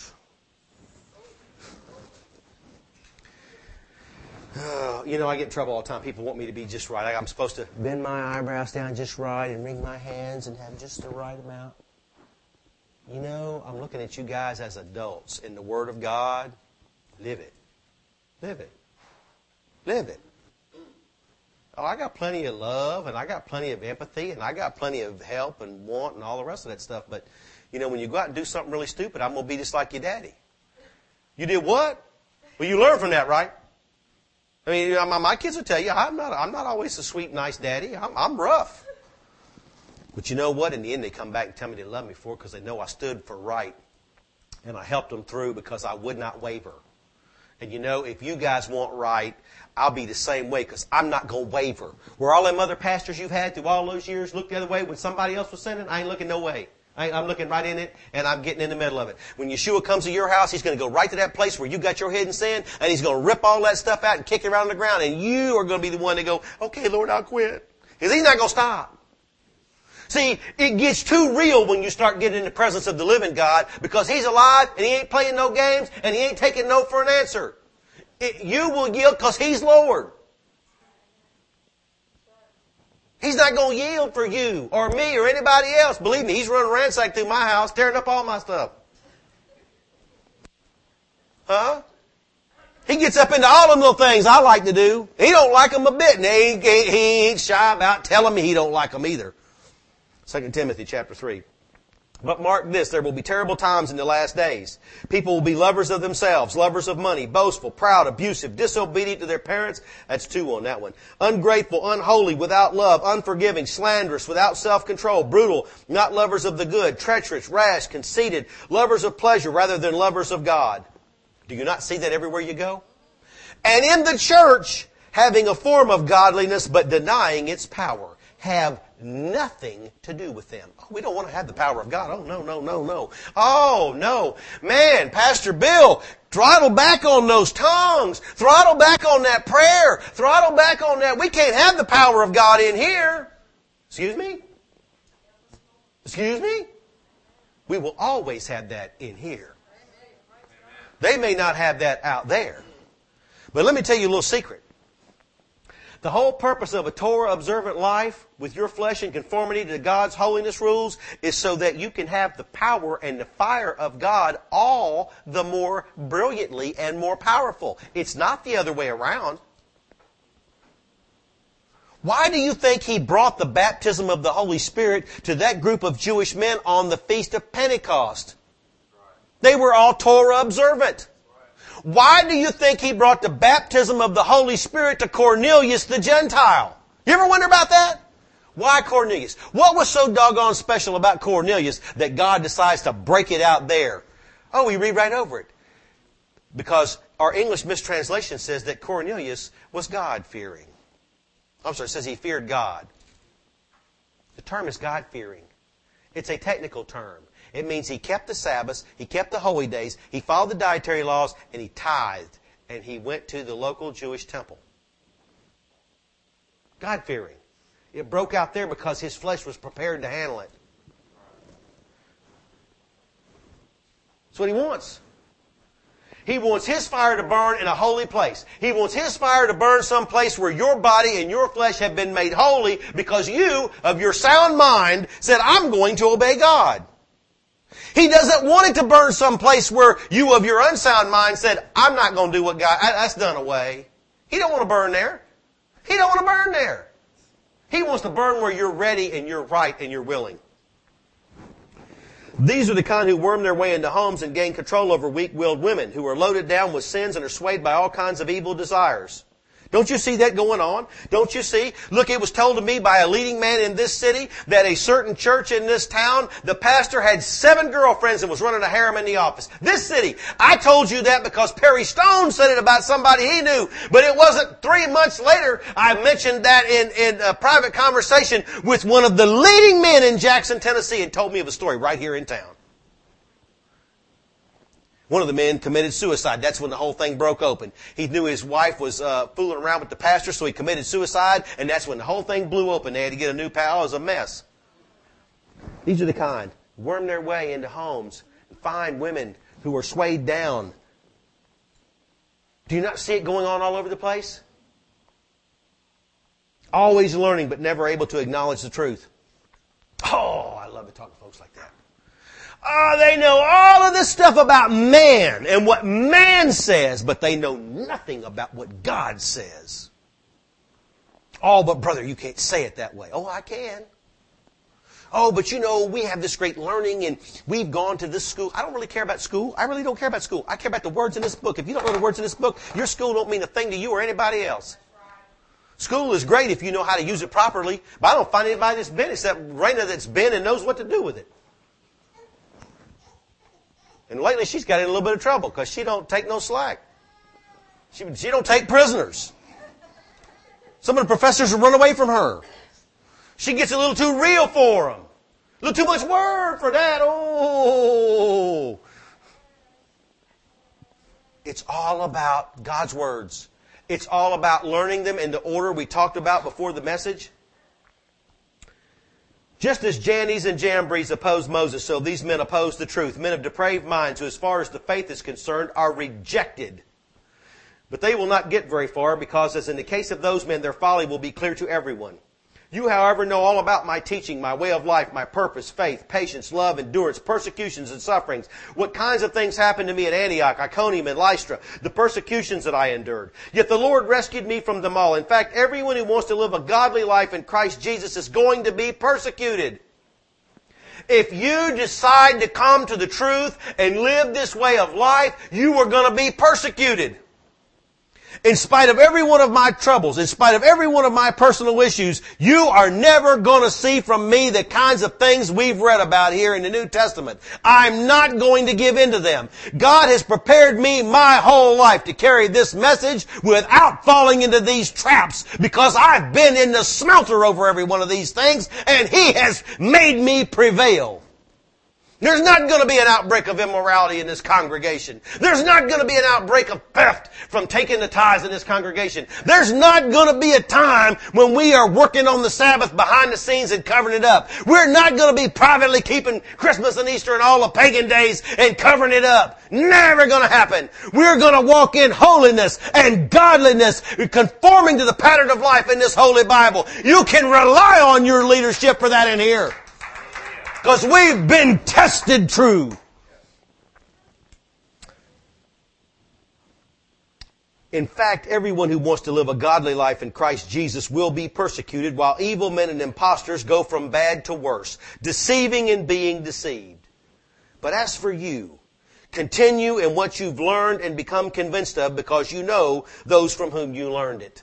I get in trouble all the time. People want me to be just right. I'm supposed to bend my eyebrows down just right and wring my hands and have just the right amount. I'm looking at you guys as adults in the Word of God. Live it. Live it. Live it. Oh, I got plenty of love, and I got plenty of empathy, and I got plenty of help and want and all the rest of that stuff. But, when you go out and do something really stupid, I'm going to be just like your daddy. You did what? Well, you learn from that, right? I mean, my kids will tell you, I'm not always a sweet, nice daddy. I'm rough. But you know what? In the end, they come back and tell me they love me for it because they know I stood for right. And I helped them through because I would not waver. And if you guys want right, I'll be the same way because I'm not going to waver. Where all them other pastors you've had through all those years look the other way when somebody else was sinning, I ain't looking no way. I'm looking right in it, and I'm getting in the middle of it. When Yeshua comes to your house, He's going to go right to that place where you got your hidden sin, and He's going to rip all that stuff out and kick it around the ground, and you are going to be the one to go, okay, Lord, I'll quit. Because He's not going to stop. See, it gets too real when you start getting in the presence of the living God, because He's alive, and He ain't playing no games, and He ain't taking no for an answer. You will yield because He's Lord. He's not going to yield for you or me or anybody else. Believe me, He's running ransack through my house, tearing up all my stuff. Huh? He gets up into all them little things I like to do. He don't like them a bit, and he ain't shy about telling me He don't like them either. 2 Timothy chapter 3. But mark this, there will be terrible times in the last days. People will be lovers of themselves, lovers of money, boastful, proud, abusive, disobedient to their parents. That's 2 on that one. Ungrateful, unholy, without love, unforgiving, slanderous, without self-control, brutal, not lovers of the good, treacherous, rash, conceited, lovers of pleasure rather than lovers of God. Do you not see that everywhere you go? And in the church, having a form of godliness but denying its power. Have nothing to do with them. Oh, we don't want to have the power of God. Oh, no, no, no, no. Oh, no. Man, Pastor Bill, throttle back on those tongues. Throttle back on that prayer. Throttle back on that. We can't have the power of God in here. Excuse me? Excuse me? We will always have that in here. They may not have that out there. But let me tell you a little secret. The whole purpose of a Torah-observant life with your flesh in conformity to God's holiness rules is so that you can have the power and the fire of God all the more brilliantly and more powerful. It's not the other way around. Why do you think He brought the baptism of the Holy Spirit to that group of Jewish men on the Feast of Pentecost? They were all Torah-observant. Why do you think He brought the baptism of the Holy Spirit to Cornelius the Gentile? You ever wonder about that? Why Cornelius? What was so doggone special about Cornelius that God decides to break it out there? Oh, we read right over it. Because our English mistranslation says that Cornelius was God-fearing. I'm sorry, it says he feared God. The term is God-fearing. It's a technical term. It means he kept the Sabbaths, he kept the holy days, he followed the dietary laws, and he tithed, and he went to the local Jewish temple. God-fearing. It broke out there because his flesh was prepared to handle it. That's what he wants. He wants his fire to burn in a holy place. He wants his fire to burn someplace where your body and your flesh have been made holy because you, of your sound mind, said, I'm going to obey God. He doesn't want it to burn someplace where you of your unsound mind said, I'm not going to do what God, that's done away. He don't want to burn there. He don't want to burn there. He wants to burn where you're ready and you're right and you're willing. These are the kind who worm their way into homes and gain control over weak-willed women who are loaded down with sins and are swayed by all kinds of evil desires. Don't you see that going on? Don't you see? Look, it was told to me by a leading man in this city that a certain church in this town, the pastor had 7 girlfriends and was running a harem in the office. This city. I told you that because Perry Stone said it about somebody he knew. But it wasn't 3 months later I mentioned that in a private conversation with one of the leading men in Jackson, Tennessee, and told me of a story right here in town. One of the men committed suicide. That's when the whole thing broke open. He knew his wife was fooling around with the pastor, so he committed suicide, and that's when the whole thing blew open. They had to get a new pal. It was a mess. These are the kind who worm their way into homes and find women who are swayed down. Do you not see it going on all over the place? Always learning, but never able to acknowledge the truth. Oh, I love to talk to folks like that. Oh, they know all of this stuff about man and what man says, but they know nothing about what God says. Oh, but brother, you can't say it that way. Oh, I can. Oh, but you know, we have this great learning and we've gone to this school. I don't really care about school. I really don't care about school. I care about the words in this book. If you don't know the words in this book, your school don't mean a thing to you or anybody else. School is great if you know how to use it properly, but I don't find anybody that's been except Raina that's been and knows what to do with it. And lately she's got in a little bit of trouble because she don't take no slack. She don't take prisoners. Some of the professors will run away from her. She gets a little too real for them. A little too much word for that. Oh. It's all about God's words. It's all about learning them in the order we talked about before the message. Just as Jannes and Jambres opposed Moses, so these men oppose the truth. Men of depraved minds who, as far as the faith is concerned, are rejected. But they will not get very far because, as in the case of those men, their folly will be clear to everyone. You, however, know all about my teaching, my way of life, my purpose, faith, patience, love, endurance, persecutions, and sufferings. What kinds of things happened to me at Antioch, Iconium, and Lystra, the persecutions that I endured. Yet the Lord rescued me from them all. In fact, everyone who wants to live a godly life in Christ Jesus is going to be persecuted. If you decide to come to the truth and live this way of life, you are going to be persecuted. In spite of every one of my troubles, in spite of every one of my personal issues, you are never going to see from me the kinds of things we've read about here in the New Testament. I'm not going to give in to them. God has prepared me my whole life to carry this message without falling into these traps because I've been in the smelter over every one of these things and He has made me prevail. There's not going to be an outbreak of immorality in this congregation. There's not going to be an outbreak of theft from taking the tithes in this congregation. There's not going to be a time when we are working on the Sabbath behind the scenes and covering it up. We're not going to be privately keeping Christmas and Easter and all the pagan days and covering it up. Never going to happen. We're going to walk in holiness and godliness, conforming to the pattern of life in this Holy Bible. You can rely on your leadership for that in here. Because we've been tested true. In fact, everyone who wants to live a godly life in Christ Jesus will be persecuted, while evil men and impostors go from bad to worse, deceiving and being deceived. But as for you, continue in what you've learned and become convinced of, because you know those from whom you learned it.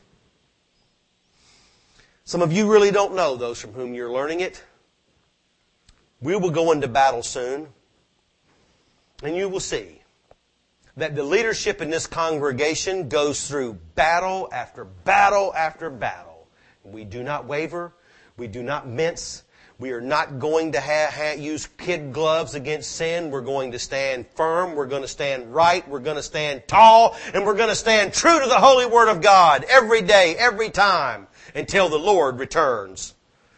Some of you really don't know those from whom you're learning it. We will go into battle soon, and you will see that the leadership in this congregation goes through battle after battle after battle. We do not waver. We do not mince. We are not going to use kid gloves against sin. We're going to stand firm. We're going to stand right. We're going to stand tall. And we're going to stand true to the Holy Word of God every day, every time, until the Lord returns.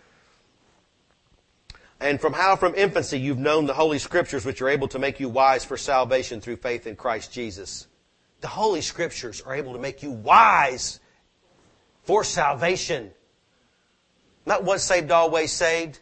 And from infancy you've known the Holy Scriptures, which are able to make you wise for salvation through faith in Christ Jesus. The Holy Scriptures are able to make you wise for salvation. Not once saved, always saved.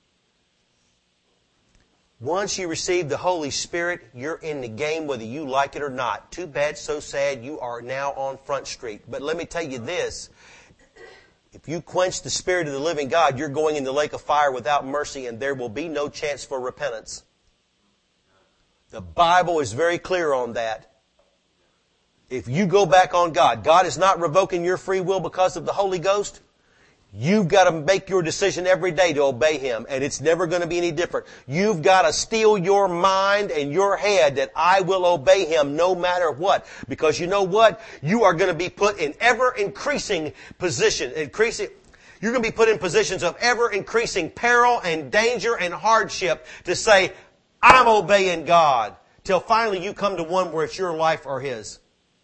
Once you receive the Holy Spirit, you're in the game whether you like it or not. Too bad, so sad, you are now on Front Street. But let me tell you this. If you quench the Spirit of the living God, you're going in the lake of fire without mercy, and there will be no chance for repentance. The Bible is very clear on that. If you go back on God, God is not revoking your free will because of the Holy Ghost. You've got to make your decision every day to obey Him, and it's never going to be any different. You've got to steel your mind and your head that I will obey Him no matter what. Because you know what? You are going to be put in ever-increasing position. You're going to be put in positions of ever-increasing peril and danger and hardship to say, I'm obeying God. Till finally you come to one where it's your life or His.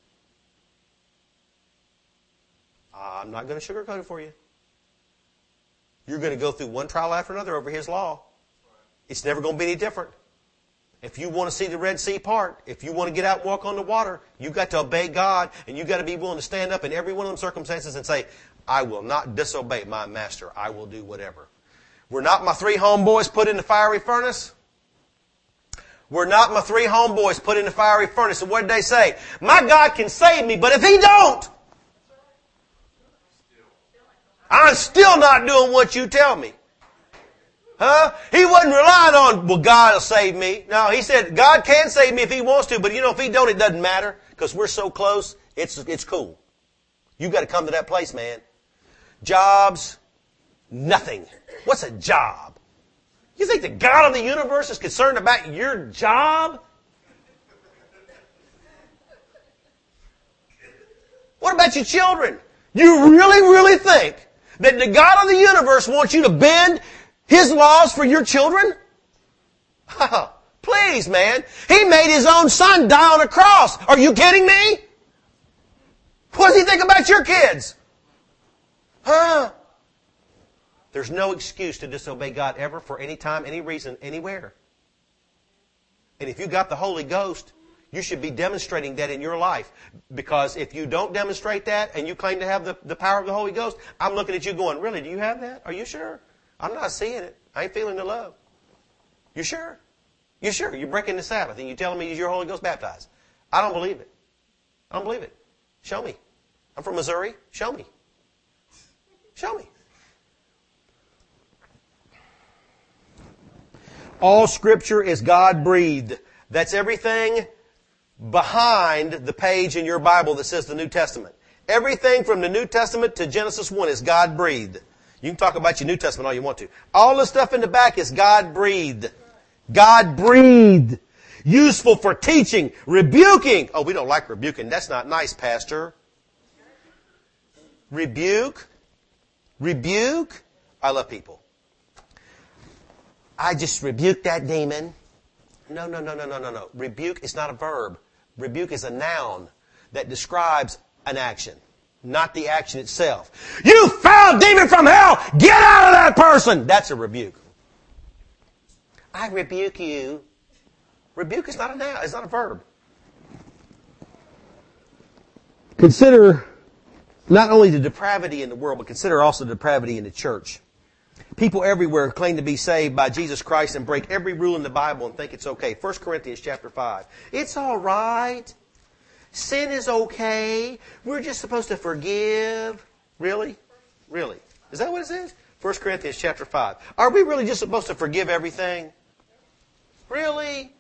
I'm not going to sugarcoat it for you. You're going to go through one trial after another over His law. It's never going to be any different. If you want to see the Red Sea part, if you want to get out and walk on the water, you've got to obey God, and you've got to be willing to stand up in every one of them circumstances and say, I will not disobey my master. I will do whatever. Were not my 3 homeboys put in the fiery furnace? Were not my 3 homeboys put in the fiery furnace? And what did they say? My God can save me, but if He don't, I'm still not doing what you tell me. Huh? He wasn't relying on, well, God will save me. No, he said, God can save me if He wants to, but you know, if He don't, it doesn't matter, because we're so close, it's cool. You've got to come to that place, man. Jobs, nothing. What's a job? You think the God of the universe is concerned about your job? What about your children? You really, really think that the God of the universe wants you to bend His laws for your children? Please, man. He made His own Son die on a cross. Are you kidding me? What does He think about your kids? Huh? There's no excuse to disobey God ever for any time, any reason, anywhere. And if you got the Holy Ghost, you should be demonstrating that in your life. Because if you don't demonstrate that and you claim to have the power of the Holy Ghost, I'm looking at you going, really, do you have that? Are you sure? I'm not seeing it. I ain't feeling the love. You sure? You sure? You're breaking the Sabbath and you're telling me you're Holy Ghost baptized. I don't believe it. I don't believe it. Show me. I'm from Missouri. Show me. Show me. All Scripture is God-breathed. That's everything behind the page in your Bible that says the New Testament. Everything from the New Testament to Genesis 1 is God-breathed. You can talk about your New Testament all you want to. All the stuff in the back is God-breathed. God-breathed. Useful for teaching, rebuking. Oh, we don't like rebuking. That's not nice, Pastor. Rebuke. Rebuke. I love people. I just rebuked that demon. No. Rebuke is not a verb. Rebuke is a noun that describes an action, not the action itself. You foul demon from hell! Get out of that person! That's a rebuke. I rebuke you. Rebuke is not a noun. It's not a verb. Consider not only the depravity in the world, but consider also the depravity in the church. People everywhere claim to be saved by Jesus Christ and break every rule in the Bible and think it's okay. 1 Corinthians chapter 5. It's all right. Sin is okay. We're just supposed to forgive. Really? Really? Is that what it says? 1 Corinthians chapter 5. Are we really just supposed to forgive everything? Really?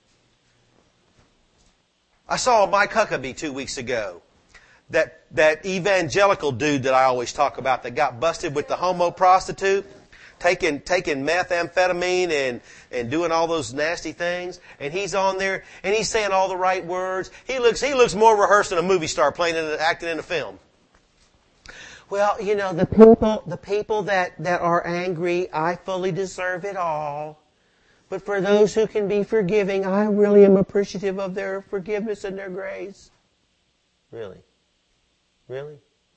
I saw Mike Huckabee 2 weeks ago. That evangelical dude that I always talk about that got busted with the homo prostitute, taking methamphetamine and doing all those nasty things. And he's on there and he's saying all the right words. He looks more rehearsed than a movie star acting in a film. Well, you know, the people that are angry, I fully deserve it all. But for those who can be forgiving, I really am appreciative of their forgiveness and their grace. Really? Really?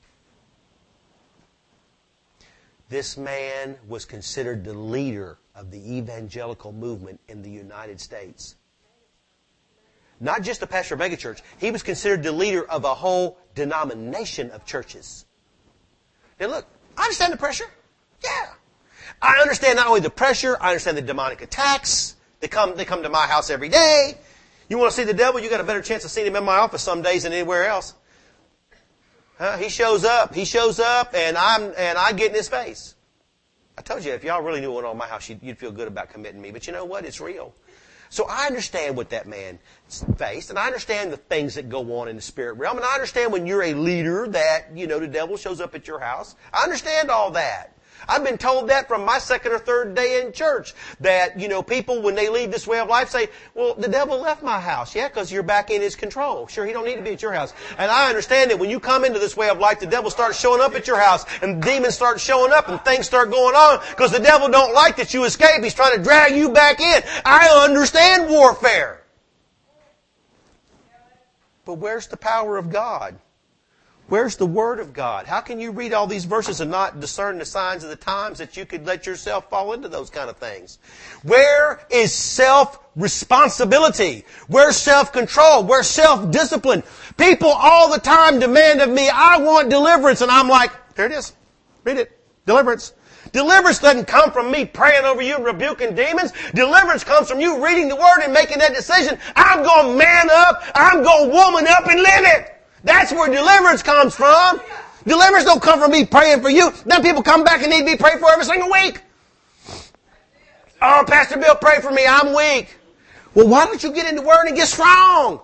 This man was considered the leader of the evangelical movement in the United States. Not just the pastor of a megachurch. He was considered the leader of a whole denomination of churches. Now look, I understand the pressure. Yeah. I understand not only the pressure, I understand the demonic attacks. They come to my house every day. You want to see the devil? You got a better chance of seeing him in my office some days than anywhere else. He shows up, and I get in his face. I told you, if y'all really knew what went on in my house, you'd feel good about committing me. But you know what? It's real. So I understand what that man faced, and I understand the things that go on in the spirit realm, and I understand when you're a leader that, you know, the devil shows up at your house. I understand all that. I've been told that from my second or third day in church. That, you know, people, when they leave this way of life, say, well, the devil left my house. Yeah, because you're back in his control. Sure, he don't need to be at your house. And I understand that when you come into this way of life, the devil starts showing up at your house, and demons start showing up, and things start going on, because the devil don't like that you escape. He's trying to drag you back in. I understand warfare. But where's the power of God? Where's the Word of God? How can you read all these verses and not discern the signs of the times that you could let yourself fall into those kind of things? Where is self-responsibility? Where's self-control? Where's self-discipline? People all the time demand of me, I want deliverance. And I'm like, there it is. Read it. Deliverance. Deliverance doesn't come from me praying over you and rebuking demons. Deliverance comes from you reading the Word and making that decision. I'm going to man up. I'm going to woman up and live it. That's where deliverance comes from. Deliverance don't come from me praying for you. Then people come back and need to be prayed for every single week. Oh, Pastor Bill, pray for me. I'm weak. Well, why don't you get in the Word and get strong?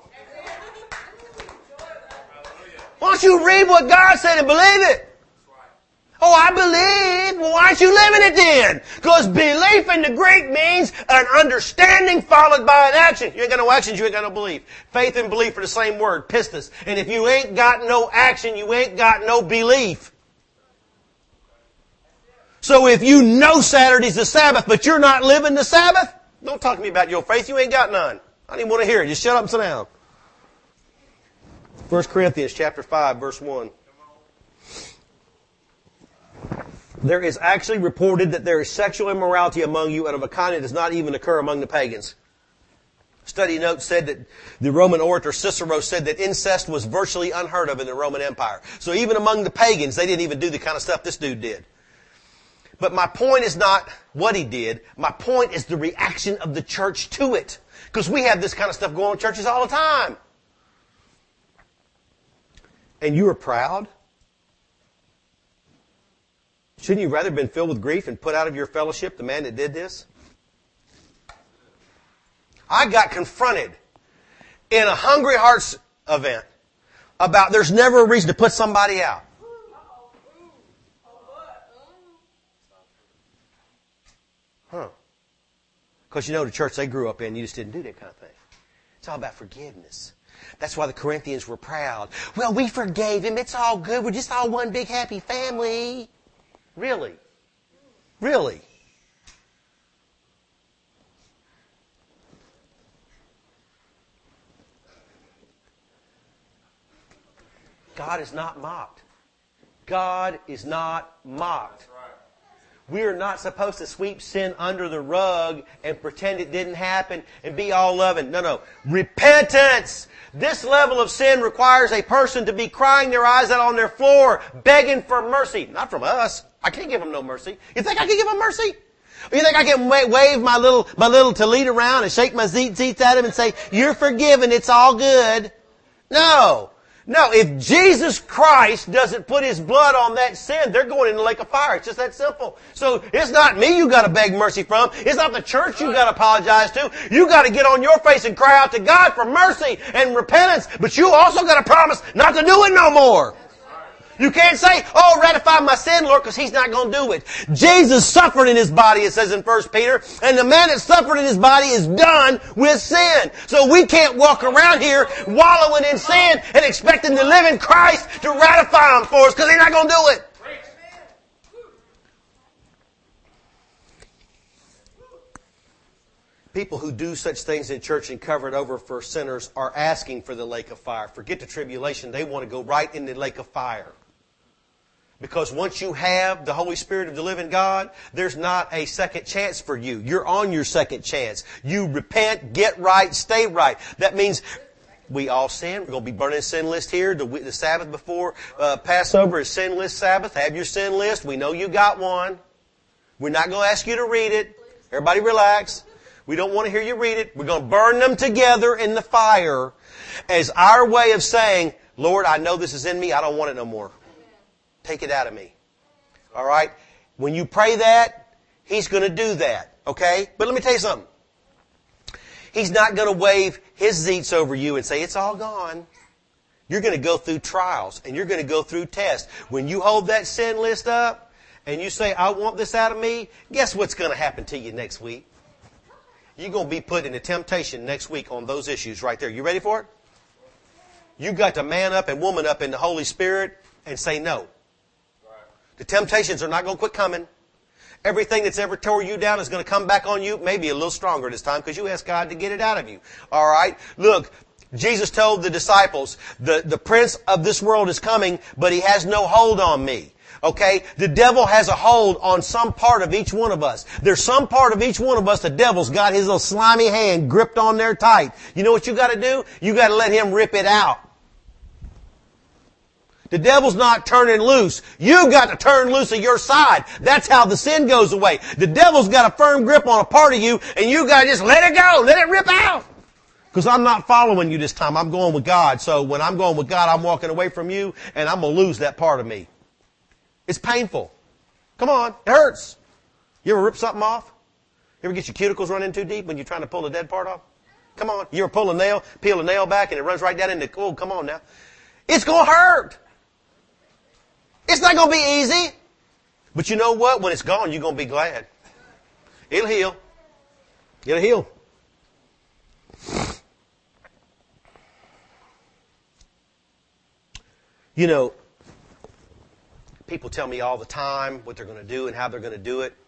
Why don't you read what God said and believe it? Oh, I believe. Well, why aren't you living it then? Because belief in the Greek means an understanding followed by an action. You ain't got no actions, you ain't got no belief. Faith and belief are the same word, pistis. And if you ain't got no action, you ain't got no belief. So if you know Saturday's the Sabbath, but you're not living the Sabbath, don't talk to me about your faith. You ain't got none. I don't even want to hear it. Just shut up and sit down. 1 Corinthians chapter 5, verse 1. There is actually reported that there is sexual immorality among you and of a kind that does not even occur among the pagans. Study notes said that the Roman orator Cicero said that incest was virtually unheard of in the Roman Empire. So even among the pagans, they didn't even do the kind of stuff this dude did. But my point is not what he did. My point is the reaction of the church to it. Because we have this kind of stuff going on in churches all the time. And you are proud? Shouldn't you rather have been filled with grief and put out of your fellowship the man that did this? I got confronted in a Hungry Hearts event about there's never a reason to put somebody out. Because you know the church they grew up in, you just didn't do that kind of thing. It's all about forgiveness. That's why the Corinthians were proud. Well, we forgave him. It's all good. We're just all one big happy family. Really? Really? God is not mocked. God is not mocked. We are not supposed to sweep sin under the rug and pretend it didn't happen and be all loving. No. Repentance! This level of sin requires a person to be crying their eyes out on their floor, begging for mercy. Not from us. I can't give them no mercy. You think I can give them mercy? Or you think I can wave my little tallit around and shake my zeets at him and say, you're forgiven, it's all good? No. No, if Jesus Christ doesn't put His blood on that sin, they're going in the lake of fire. It's just that simple. So it's not me you got to beg mercy from. It's not the church you got to apologize to. You got to get on your face and cry out to God for mercy and repentance. But you also got to promise not to do it no more. You can't say, oh, ratify my sin, Lord, because He's not going to do it. Jesus suffered in His body, it says in 1 Peter, and the man that suffered in his body is done with sin. So we can't walk around here wallowing in sin and expecting the living Christ to ratify them for us, because He's not going to do it. People who do such things in church and cover it over for sinners are asking for the lake of fire. Forget the tribulation. They want to go right in the lake of fire. Because once you have the Holy Spirit of the living God, there's not a second chance for you. You're on your second chance. You repent, get right, stay right. That means we all sin. We're going to be burning a sin list here. The Sabbath before Passover is sin list Sabbath. Have your sin list. We know you got one. We're not going to ask you to read it. Everybody relax. We don't want to hear you read it. We're going to burn them together in the fire as our way of saying, Lord, I know this is in me. I don't want it no more. Take it out of me. All right? When you pray that, He's going to do that. Okay? But let me tell you something. He's not going to wave His zeets over you and say, it's all gone. You're going to go through trials and you're going to go through tests. When you hold that sin list up and you say, I want this out of me, guess what's going to happen to you next week? You're going to be put in a temptation next week on those issues right there. You ready for it? You've got to man up and woman up in the Holy Spirit and say no. The temptations are not going to quit coming. Everything that's ever tore you down is going to come back on you, maybe a little stronger this time because you asked God to get it out of you. All right? Look, Jesus told the disciples, the prince of this world is coming, but he has no hold on me. Okay? The devil has a hold on some part of each one of us. There's some part of each one of us the devil's got his little slimy hand gripped on there tight. You know what you got to do? You got to let him rip it out. The devil's not turning loose. You've got to turn loose of your side. That's how the sin goes away. The devil's got a firm grip on a part of you, and you got to just let it go. Let it rip out. Because I'm not following you this time. I'm going with God. So when I'm going with God, I'm walking away from you, and I'm going to lose that part of me. It's painful. Come on. It hurts. You ever rip something off? You ever get your cuticles running too deep when you're trying to pull the dead part off? Come on. You ever pull a nail, peel a nail back, and it runs right down into, oh, come on now. It's going to hurt. It's not going to be easy. But you know what? When it's gone, you're going to be glad. It'll heal. It'll heal. You know, People tell me all the time what they're going to do and how they're going to do it.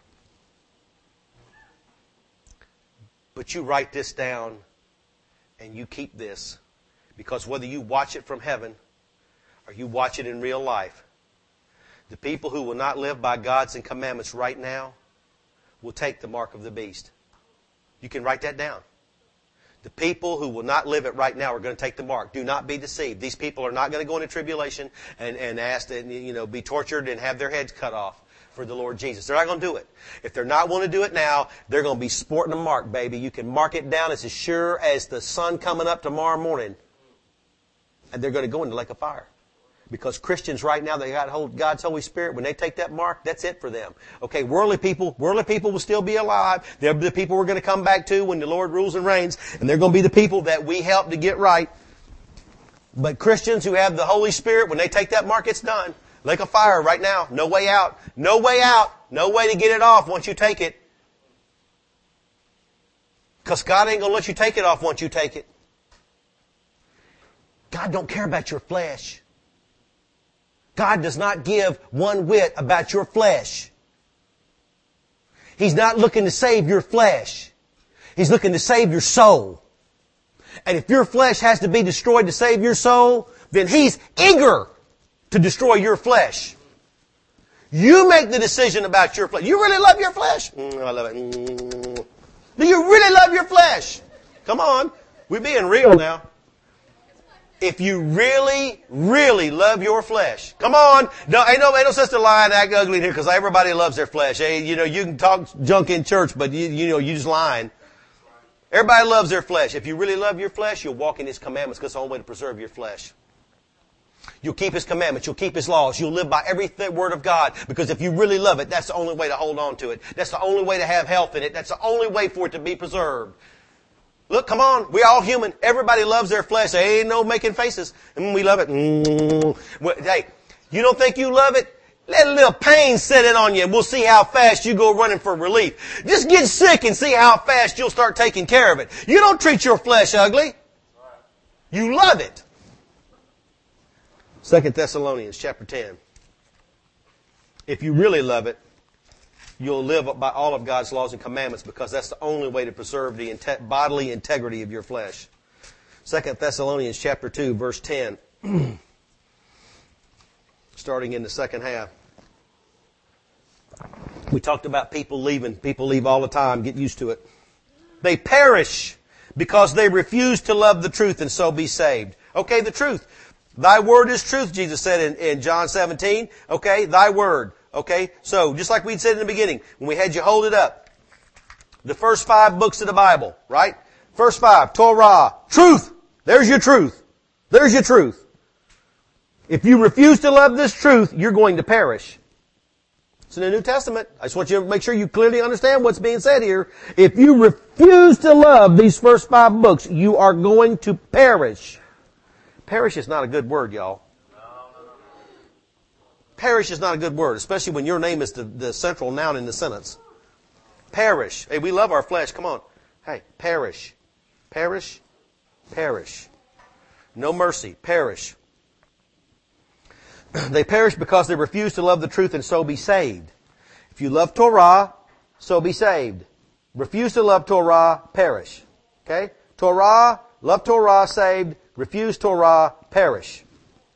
But you write this down and you keep this, because whether you watch it from heaven or you watch it in real life, the people who will not live by God's and commandments right now will take the mark of the beast. You can write that down. The people who will not live it right now are going to take the mark. Do not be deceived. These people are not going to go into tribulation and ask to, be tortured and have their heads cut off for the Lord Jesus. They're not going to do it. If they're not going to do it now, they're going to be sporting a mark, baby. You can mark it down as sure as the sun coming up tomorrow morning. And they're going to go into the lake of fire. Because Christians right now, they got God's Holy Spirit. When they take that mark, that's it for them. Okay, worldly people will still be alive. They're the people we're going to come back to when the Lord rules and reigns. And they're going to be the people that we help to get right. But Christians who have the Holy Spirit, when they take that mark, it's done. Lake of fire right now. No way out. No way out. No way to get it off once you take it. Because God ain't going to let you take it off once you take it. God don't care about your flesh. God does not give one whit about your flesh. He's not looking to save your flesh. He's looking to save your soul. And if your flesh has to be destroyed to save your soul, then He's eager to destroy your flesh. You make the decision about your flesh. You really love your flesh? I love it. Do you really love your flesh? Come on. We're being real now. If you really, really love your flesh. Come on. No, ain't no sense to lie and act ugly in here because everybody loves their flesh. Hey, you can talk junk in church, but you just lying. Everybody loves their flesh. If you really love your flesh, you'll walk in His commandments because it's the only way to preserve your flesh. You'll keep His commandments. You'll keep His laws. You'll live by every word of God because if you really love it, that's the only way to hold on to it. That's the only way to have health in it. That's the only way for it to be preserved. Look, come on. We're all human. Everybody loves their flesh. There ain't no making faces. We love it. Hey, you don't think you love it? Let a little pain set in on you and we'll see how fast you go running for relief. Just get sick and see how fast you'll start taking care of it. You don't treat your flesh ugly. You love it. 2 Thessalonians chapter 10. If you really love it, you'll live by all of God's laws and commandments because that's the only way to preserve the bodily integrity of your flesh. 2 Thessalonians chapter 2, verse 10. Starting in the second half. We talked about people leaving. People leave all the time. Get used to it. They perish because they refuse to love the truth and so be saved. Okay, the truth. Thy word is truth, Jesus said in John 17. Okay, thy word. Okay, so just like we said in the beginning, when we had you hold it up, the first 5 books of the Bible, right? First 5, Torah, truth. There's your truth. There's your truth. If you refuse to love this truth, you're going to perish. It's in the New Testament. I just want you to make sure you clearly understand what's being said here. If you refuse to love these first 5 books, you are going to perish. Perish is not a good word, y'all. Perish is not a good word, especially when your name is the central noun in the sentence. Perish. Hey, we love our flesh. Come on. Hey, perish. Perish. Perish. No mercy. Perish. They perish because they refuse to love the truth and so be saved. If you love Torah, so be saved. Refuse to love Torah, perish. Okay? Torah, love Torah, saved. Refuse Torah, perish.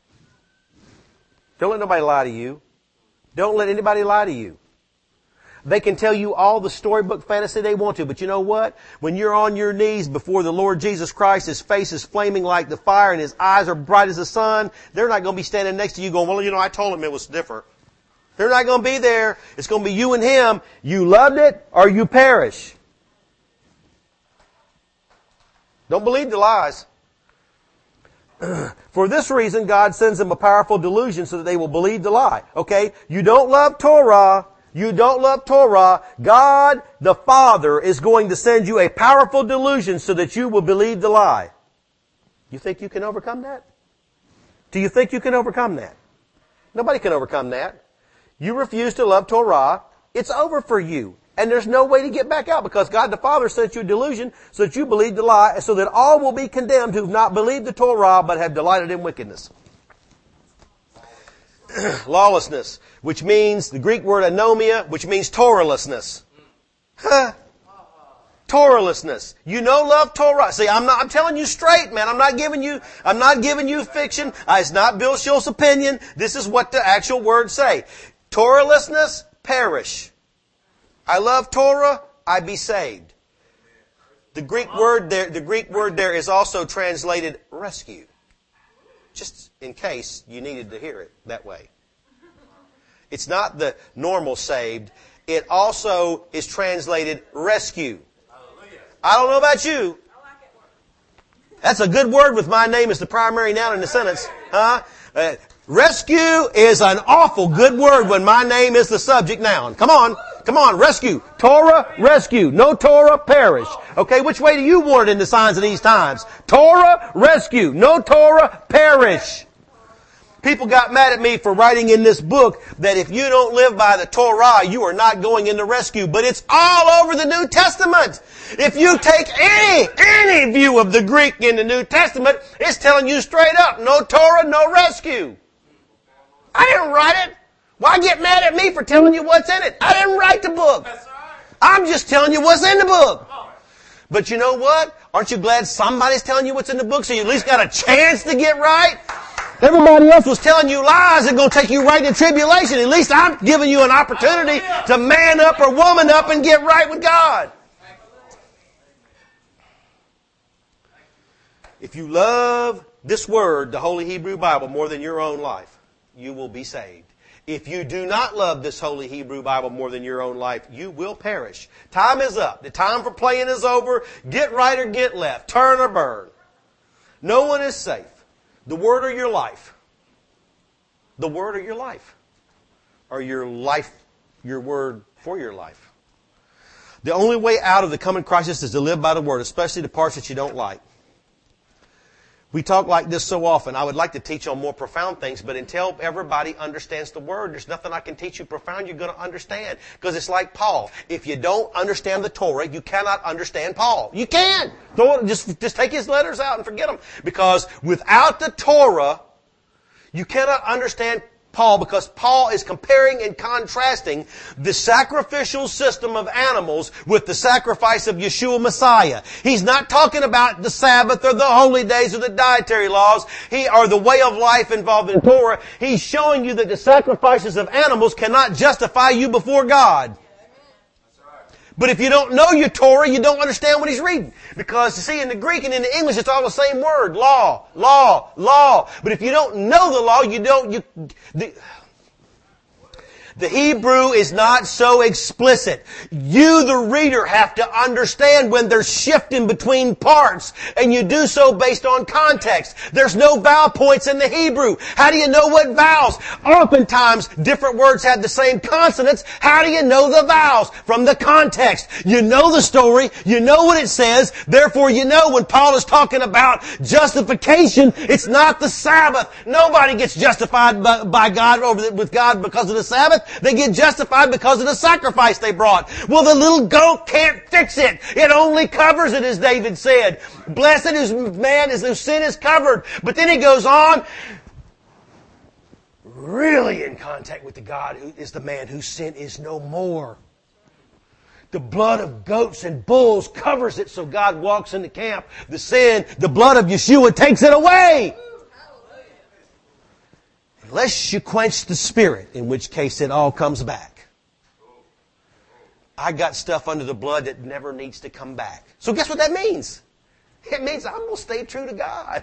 Don't let nobody lie to you. Don't let anybody lie to you. They can tell you all the storybook fantasy they want to, but you know what? When you're on your knees before the Lord Jesus Christ, His face is flaming like the fire and His eyes are bright as the sun, they're not going to be standing next to you going, well, I told Him it was different. They're not going to be there. It's going to be you and Him. You loved it or you perish. Don't believe the lies. For this reason, God sends them a powerful delusion so that they will believe the lie. Okay? You don't love Torah. You don't love Torah. God, the Father, is going to send you a powerful delusion so that you will believe the lie. You think you can overcome that? Do you think you can overcome that? Nobody can overcome that. You refuse to love Torah. It's over for you. And there's no way to get back out because God the Father sent you a delusion so that you believe the lie, so that all will be condemned who have not believed the Torah but have delighted in wickedness. Lawlessness, which means the Greek word anomia, which means Torahlessness. Huh? Torahlessness. You know love Torah. See, I'm telling you straight, man. I'm not giving you fiction. It's not Bill Schultz's opinion. This is what the actual words say. Torahlessness, perish. I love Torah, I be saved. The Greek word there is also translated rescue. Just in case you needed to hear it that way. It's not the normal saved. It also is translated rescue. I don't know about you. That's a good word with my name as the primary noun in the sentence. Huh? Rescue is an awful good word when my name is the subject noun. Come on, rescue. Torah, rescue. No Torah, perish. Okay, which way do you want it in the signs of these times? Torah, rescue. No Torah, perish. People got mad at me for writing in this book that if you don't live by the Torah, you are not going into rescue. But it's all over the New Testament. If you take any view of the Greek in the New Testament, it's telling you straight up, no Torah, no rescue. I didn't write it. Why get mad at me for telling you what's in it? I didn't write the book. I'm just telling you what's in the book. But you know what? Aren't you glad somebody's telling you what's in the book so you at least got a chance to get right? Everybody else was telling you lies that are going to take you right into tribulation. At least I'm giving you an opportunity to man up or woman up and get right with God. If you love this word, the Holy Hebrew Bible, more than your own life, you will be saved. If you do not love this Holy Hebrew Bible more than your own life, you will perish. Time is up. The time for playing is over. Get right or get left. Turn or burn. No one is safe. The Word or your life? The Word or your life? Or your life, your Word for your life? The only way out of the coming crisis is to live by the Word, especially the parts that you don't like. We talk like this so often. I would like to teach on more profound things, but until everybody understands the Word, there's nothing I can teach you profound you're going to understand. Because it's like Paul. If you don't understand the Torah, you cannot understand Paul. You can. Just take his letters out and forget them. Because without the Torah, you cannot understand Paul, because Paul is comparing and contrasting the sacrificial system of animals with the sacrifice of Yeshua Messiah. He's not talking about the Sabbath or the holy days or the dietary laws or the way of life involved in Torah. He's showing you that the sacrifices of animals cannot justify you before God. But if you don't know your Torah, you don't understand what he's reading. Because, you see, in the Greek and in the English, it's all the same word. Law, law, law. But if you don't know the law, the Hebrew is not so explicit. You, the reader, have to understand when they're shifting between parts, and you do so based on context. There's no vowel points in the Hebrew. How do you know what vowels? Oftentimes, different words have the same consonants. How do you know the vowels? From the context. You know the story. You know what it says. Therefore, you know when Paul is talking about justification, it's not the Sabbath. Nobody gets justified by God with God because of the Sabbath. They get justified because of the sacrifice they brought. Well, the little goat can't fix it. It only covers it, as David said. Blessed is man as whose sin is covered. But then he goes on, really in contact with the God who is the man whose sin is no more. The blood of goats and bulls covers it, so God walks into camp. The blood of Yeshua takes it away. Unless you quench the Spirit, in which case it all comes back. I got stuff under the blood that never needs to come back. So guess what that means? It means I'm going to stay true to God.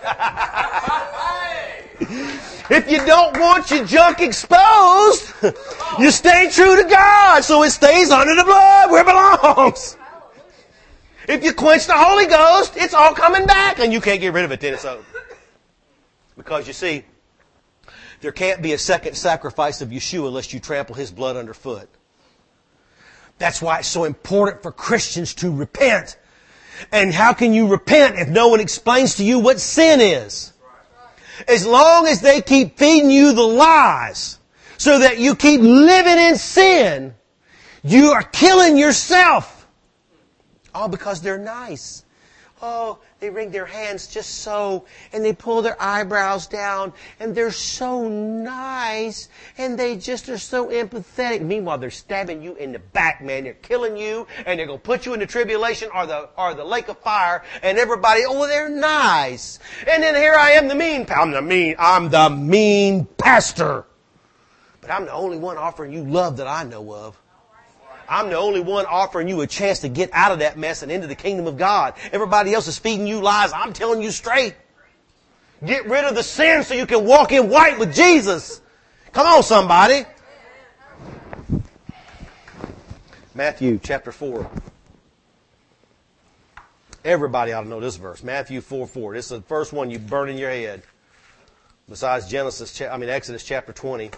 If you don't want your junk exposed, you stay true to God, so it stays under the blood where it belongs. If you quench the Holy Ghost, it's all coming back, and you can't get rid of it then it's over. Because you see, there can't be a second sacrifice of Yeshua unless you trample His blood underfoot. That's why it's so important for Christians to repent. And how can you repent if no one explains to you what sin is? As long as they keep feeding you the lies so that you keep living in sin, you are killing yourself. All because they're nice. Oh, they wring their hands just so, and they pull their eyebrows down, and they're so nice, and they just are so empathetic. Meanwhile, they're stabbing you in the back, man. They're killing you, and they're going to put you in the tribulation or the lake of fire, and everybody, oh, they're nice. And then here I am, I'm the mean pastor. But I'm the only one offering you love that I know of. I'm the only one offering you a chance to get out of that mess and into the kingdom of God. Everybody else is feeding you lies. I'm telling you straight. Get rid of the sin so you can walk in white with Jesus. Come on, somebody. Matthew chapter 4. Everybody ought to know this verse. Matthew 4:4. This is the first one you burn in your head. Besides Exodus chapter 20.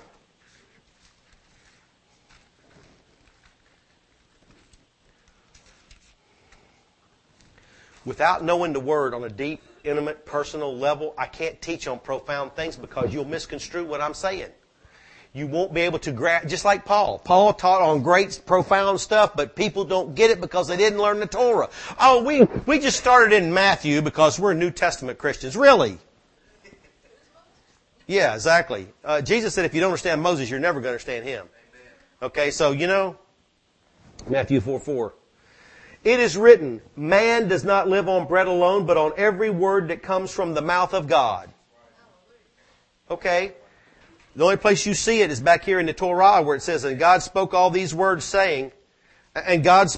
Without knowing the Word on a deep, intimate, personal level, I can't teach on profound things because you'll misconstrue what I'm saying. You won't be able to grasp, just like Paul. Paul taught on great, profound stuff, but people don't get it because they didn't learn the Torah. Oh, we just started in Matthew because we're New Testament Christians. Really? Yeah, exactly. Jesus said if you don't understand Moses, you're never going to understand him. Okay, so Matthew 4:4. It is written, man does not live on bread alone, but on every word that comes from the mouth of God. Okay? The only place you see it is back here in the Torah where it says, and God spoke all these words saying, and God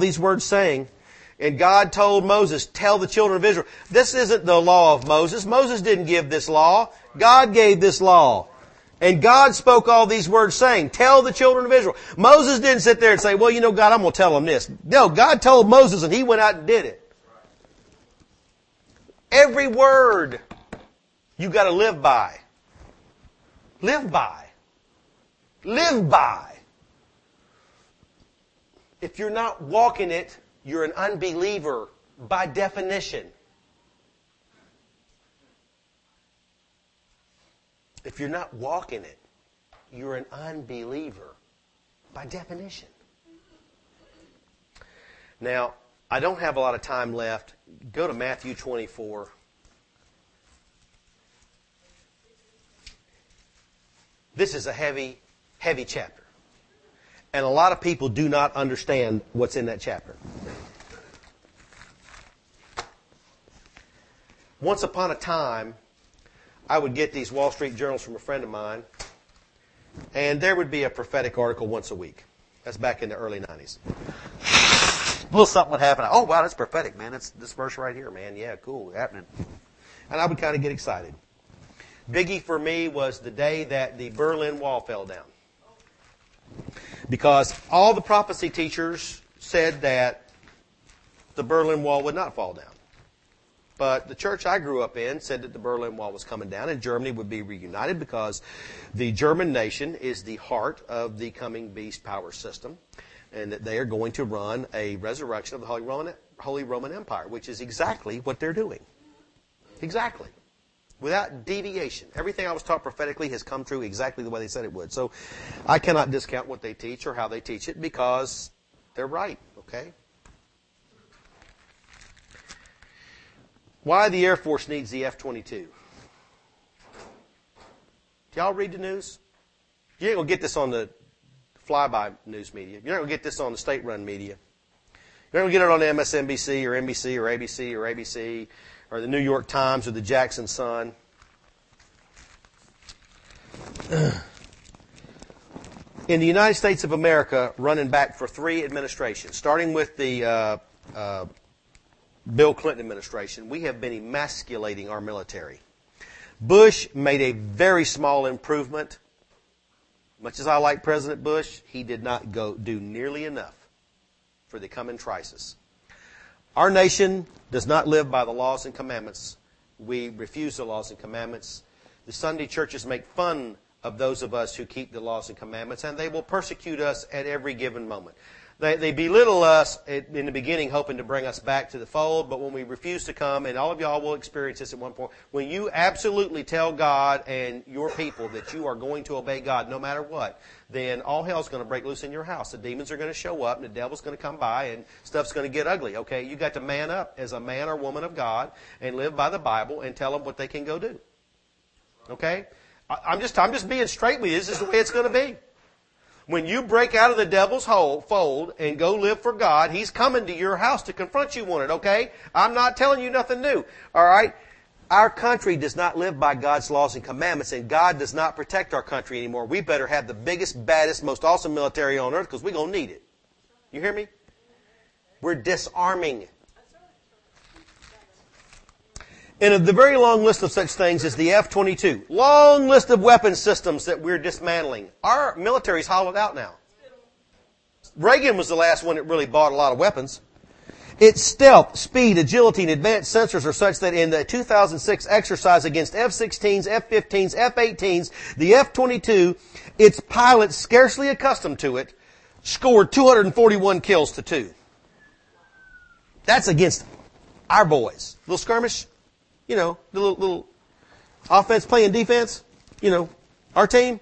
told Moses, tell the children of Israel. This isn't the law of Moses. Moses didn't give this law. God gave this law. And God spoke all these words saying, tell the children of Israel. Moses didn't sit there and say, well, God, I'm going to tell them this. No, God told Moses and he went out and did it. Every word you got to live by. Live by. Live by. If you're not walking it, you're an unbeliever by definition. If you're not walking it, you're an unbeliever by definition. Now, I don't have a lot of time left. Go to Matthew 24. This is a heavy, heavy chapter. And a lot of people do not understand what's in that chapter. Once upon a time, I would get these Wall Street Journals from a friend of mine, and there would be a prophetic article once a week. That's back in the early 90s. A little something would happen. Oh, wow, that's prophetic, man. That's this verse right here, man. Yeah, cool, happening. And I would kind of get excited. Biggie for me was the day that the Berlin Wall fell down. Because all the prophecy teachers said that the Berlin Wall would not fall down. But the church I grew up in said that the Berlin Wall was coming down and Germany would be reunited because the German nation is the heart of the coming beast power system and that they are going to run a resurrection of the Holy Roman Empire, which is exactly what they're doing. Exactly. Without deviation. Everything I was taught prophetically has come true exactly the way they said it would. So I cannot discount what they teach or how they teach it because they're right, okay? Why the Air Force needs the F-22. Do y'all read the news? You ain't going to get this on the flyby news media. You're not going to get this on the state-run media. You're not going to get it on MSNBC or NBC or ABC or ABC or the New York Times or the Jackson Sun. In the United States of America, running back for 3 administrations, starting with the Bill Clinton administration, we have been emasculating our military. Bush made a very small improvement. Much as I like President Bush, he did not do nearly enough for the coming crisis. Our nation does not live by the laws and commandments. We refuse the laws and commandments. The Sunday churches make fun of those of us who keep the laws and commandments, and they will persecute us at every given moment. They belittle us in the beginning, hoping to bring us back to the fold, but when we refuse to come, and all of y'all will experience this at one point, when you absolutely tell God and your people that you are going to obey God no matter what, then all hell's going to break loose in your house. The demons are going to show up, and the devil's going to come by, and stuff's going to get ugly, okay? You got to man up as a man or woman of God and live by the Bible and tell them what they can go do. Okay? I'm just being straight with you. This is the way it's going to be. When you break out of the devil's fold and go live for God, he's coming to your house to confront you on it, okay? I'm not telling you nothing new, all right? Our country does not live by God's laws and commandments, and God does not protect our country anymore. We better have the biggest, baddest, most awesome military on earth because we're going to need it. You hear me? We're disarming. And the very long list of such things is the F-22. Long list of weapon systems that we're dismantling. Our military's hollowed out now. Reagan was the last one that really bought a lot of weapons. Its stealth, speed, agility, and advanced sensors are such that in the 2006 exercise against F-16s, F-15s, F-18s, the F-22, its pilots, scarcely accustomed to it, scored 241 kills to 2. That's against our boys. Little skirmish. You know, the little offense playing defense, you know, our team.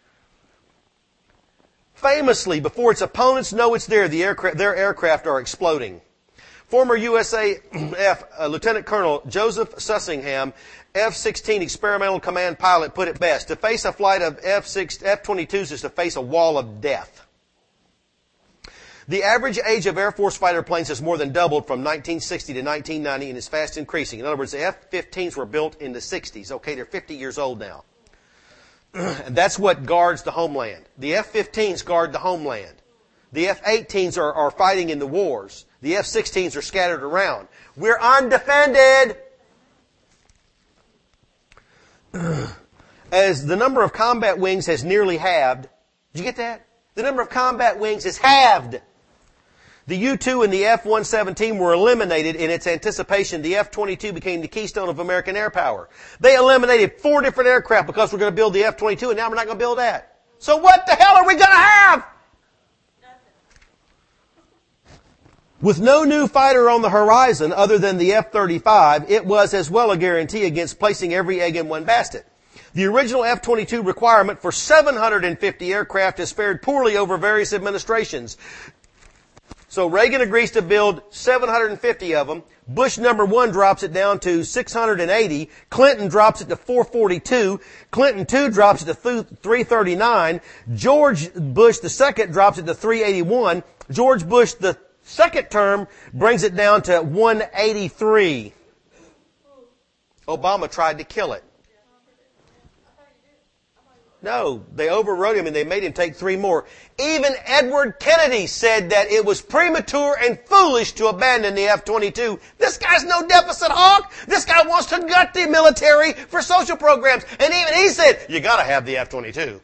Famously, before its opponents know it's there, their aircraft are exploding. Former USAF Lieutenant Colonel Joseph Sussingham, F-16 experimental command pilot, put it best: to face a flight of F-22s is to face a wall of death. The average age of Air Force fighter planes has more than doubled from 1960 to 1990 and is fast increasing. In other words, the F-15s were built in the 60s. Okay, they're 50 years old now. And that's what guards the homeland. The F-15s guard the homeland. The F-18s are fighting in the wars. The F-16s are scattered around. We're undefended. As the number of combat wings has nearly halved. Did you get that? The number of combat wings is halved. The U-2 and the F-117 were eliminated in its anticipation. The F-22 became the keystone of American air power. They eliminated 4 different aircraft because we're going to build the F-22, and now we're not going to build that. So what the hell are we going to have? With no new fighter on the horizon other than the F-35, it was as well a guarantee against placing every egg in one basket. The original F-22 requirement for 750 aircraft has fared poorly over various administrations. So Reagan agrees to build 750 of them. Bush number 1 drops it down to 680. Clinton drops it to 442. Clinton 2 drops it to 339. George Bush the second drops it to 381. George Bush the second term brings it down to 183. Obama tried to kill it. No, they overrode him and they made him take 3 more. Even Edward Kennedy said that it was premature and foolish to abandon the F-22. This guy's no deficit hawk. This guy wants to gut the military for social programs. And even he said, you gotta have the F-22.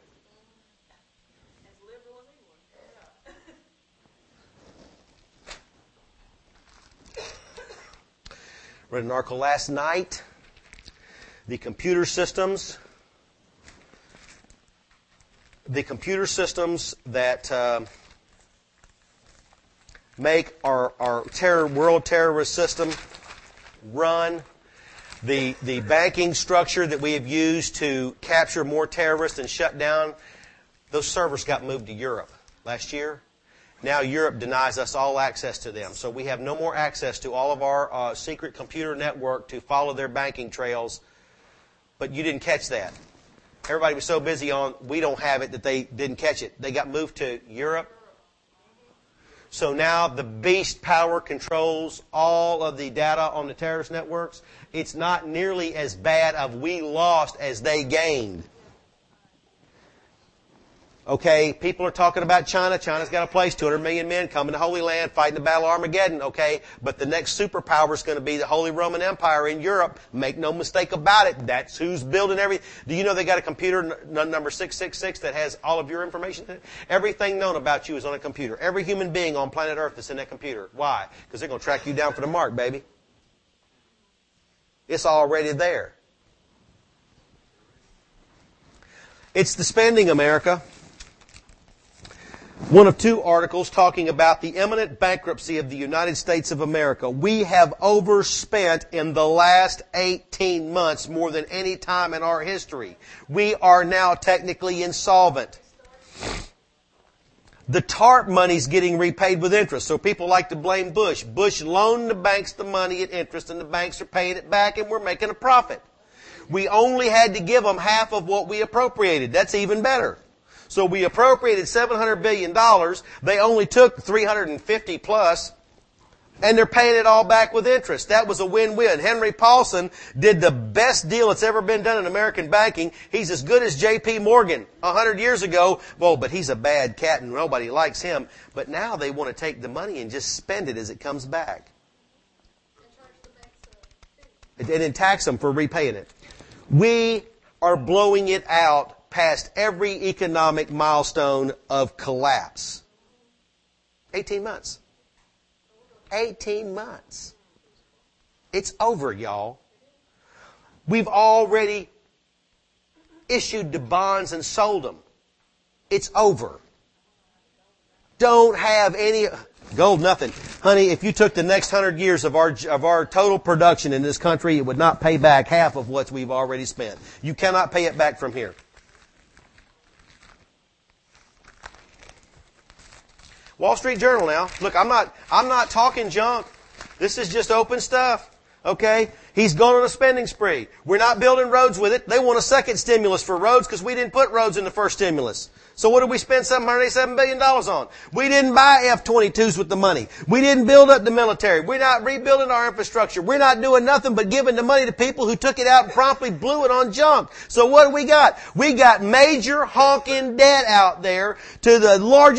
Read an article last night. The computer systems that make our world terrorist system run, the banking structure that we have used to capture more terrorists and shut down, those servers got moved to Europe last year. Now Europe denies us all access to them. So we have no more access to all of our secret computer network to follow their banking trails. But you didn't catch that. Everybody was so busy on, we don't have it, that they didn't catch it. They got moved to Europe. So now the beast power controls all of the data on the terrorist networks. It's not nearly as bad of we lost as they gained. Okay, people are talking about China. China's got a place, 200 million men coming to Holy Land, fighting the Battle of Armageddon, okay? But the next superpower is going to be the Holy Roman Empire in Europe. Make no mistake about it. That's who's building everything. Do you know they got a computer, number 666, that has all of your information in it? Everything known about you is on a computer. Every human being on planet Earth is in that computer. Why? Because they're going to track you down for the mark, baby. It's already there. It's the spending, America. one of two articles talking about the imminent bankruptcy of the United States of America. We have overspent in the last 18 months more than any time in our history. We are now technically insolvent. The TARP money's getting repaid with interest. So people like to blame Bush. Bush loaned the banks the money at interest and the banks are paying it back and we're making a profit. We only had to give them half of what we appropriated. That's even better. So we appropriated $700 billion. They only took 350 plus, and they're paying it all back with interest. That was a win-win. Henry Paulson did the best deal that's ever been done in American banking. He's as good as J.P. Morgan 100 years ago. Well, but he's a bad cat and nobody likes him. But now they want to take the money and just spend it as it comes back. And then tax them for repaying it. We are blowing it out past every economic milestone of collapse. 18 months. 18 months. It's over, y'all. We've already issued the bonds and sold them. It's over. Don't have any gold, nothing. Honey, if you took the next 100 years of our total production in this country, it would not pay back half of what we've already spent. You cannot pay it back from here. Wall Street Journal now. Look, I'm not talking junk. This is just open stuff. Okay? He's gone on a spending spree. We're not building roads with it. They want a second stimulus for roads because we didn't put roads in the first stimulus. So what did we spend $787 billion on? We didn't buy F-22s with the money. We didn't build up the military. We're not rebuilding our infrastructure. We're not doing nothing but giving the money to people who took it out and promptly blew it on junk. So what do we got? We got major honking debt out there to the largest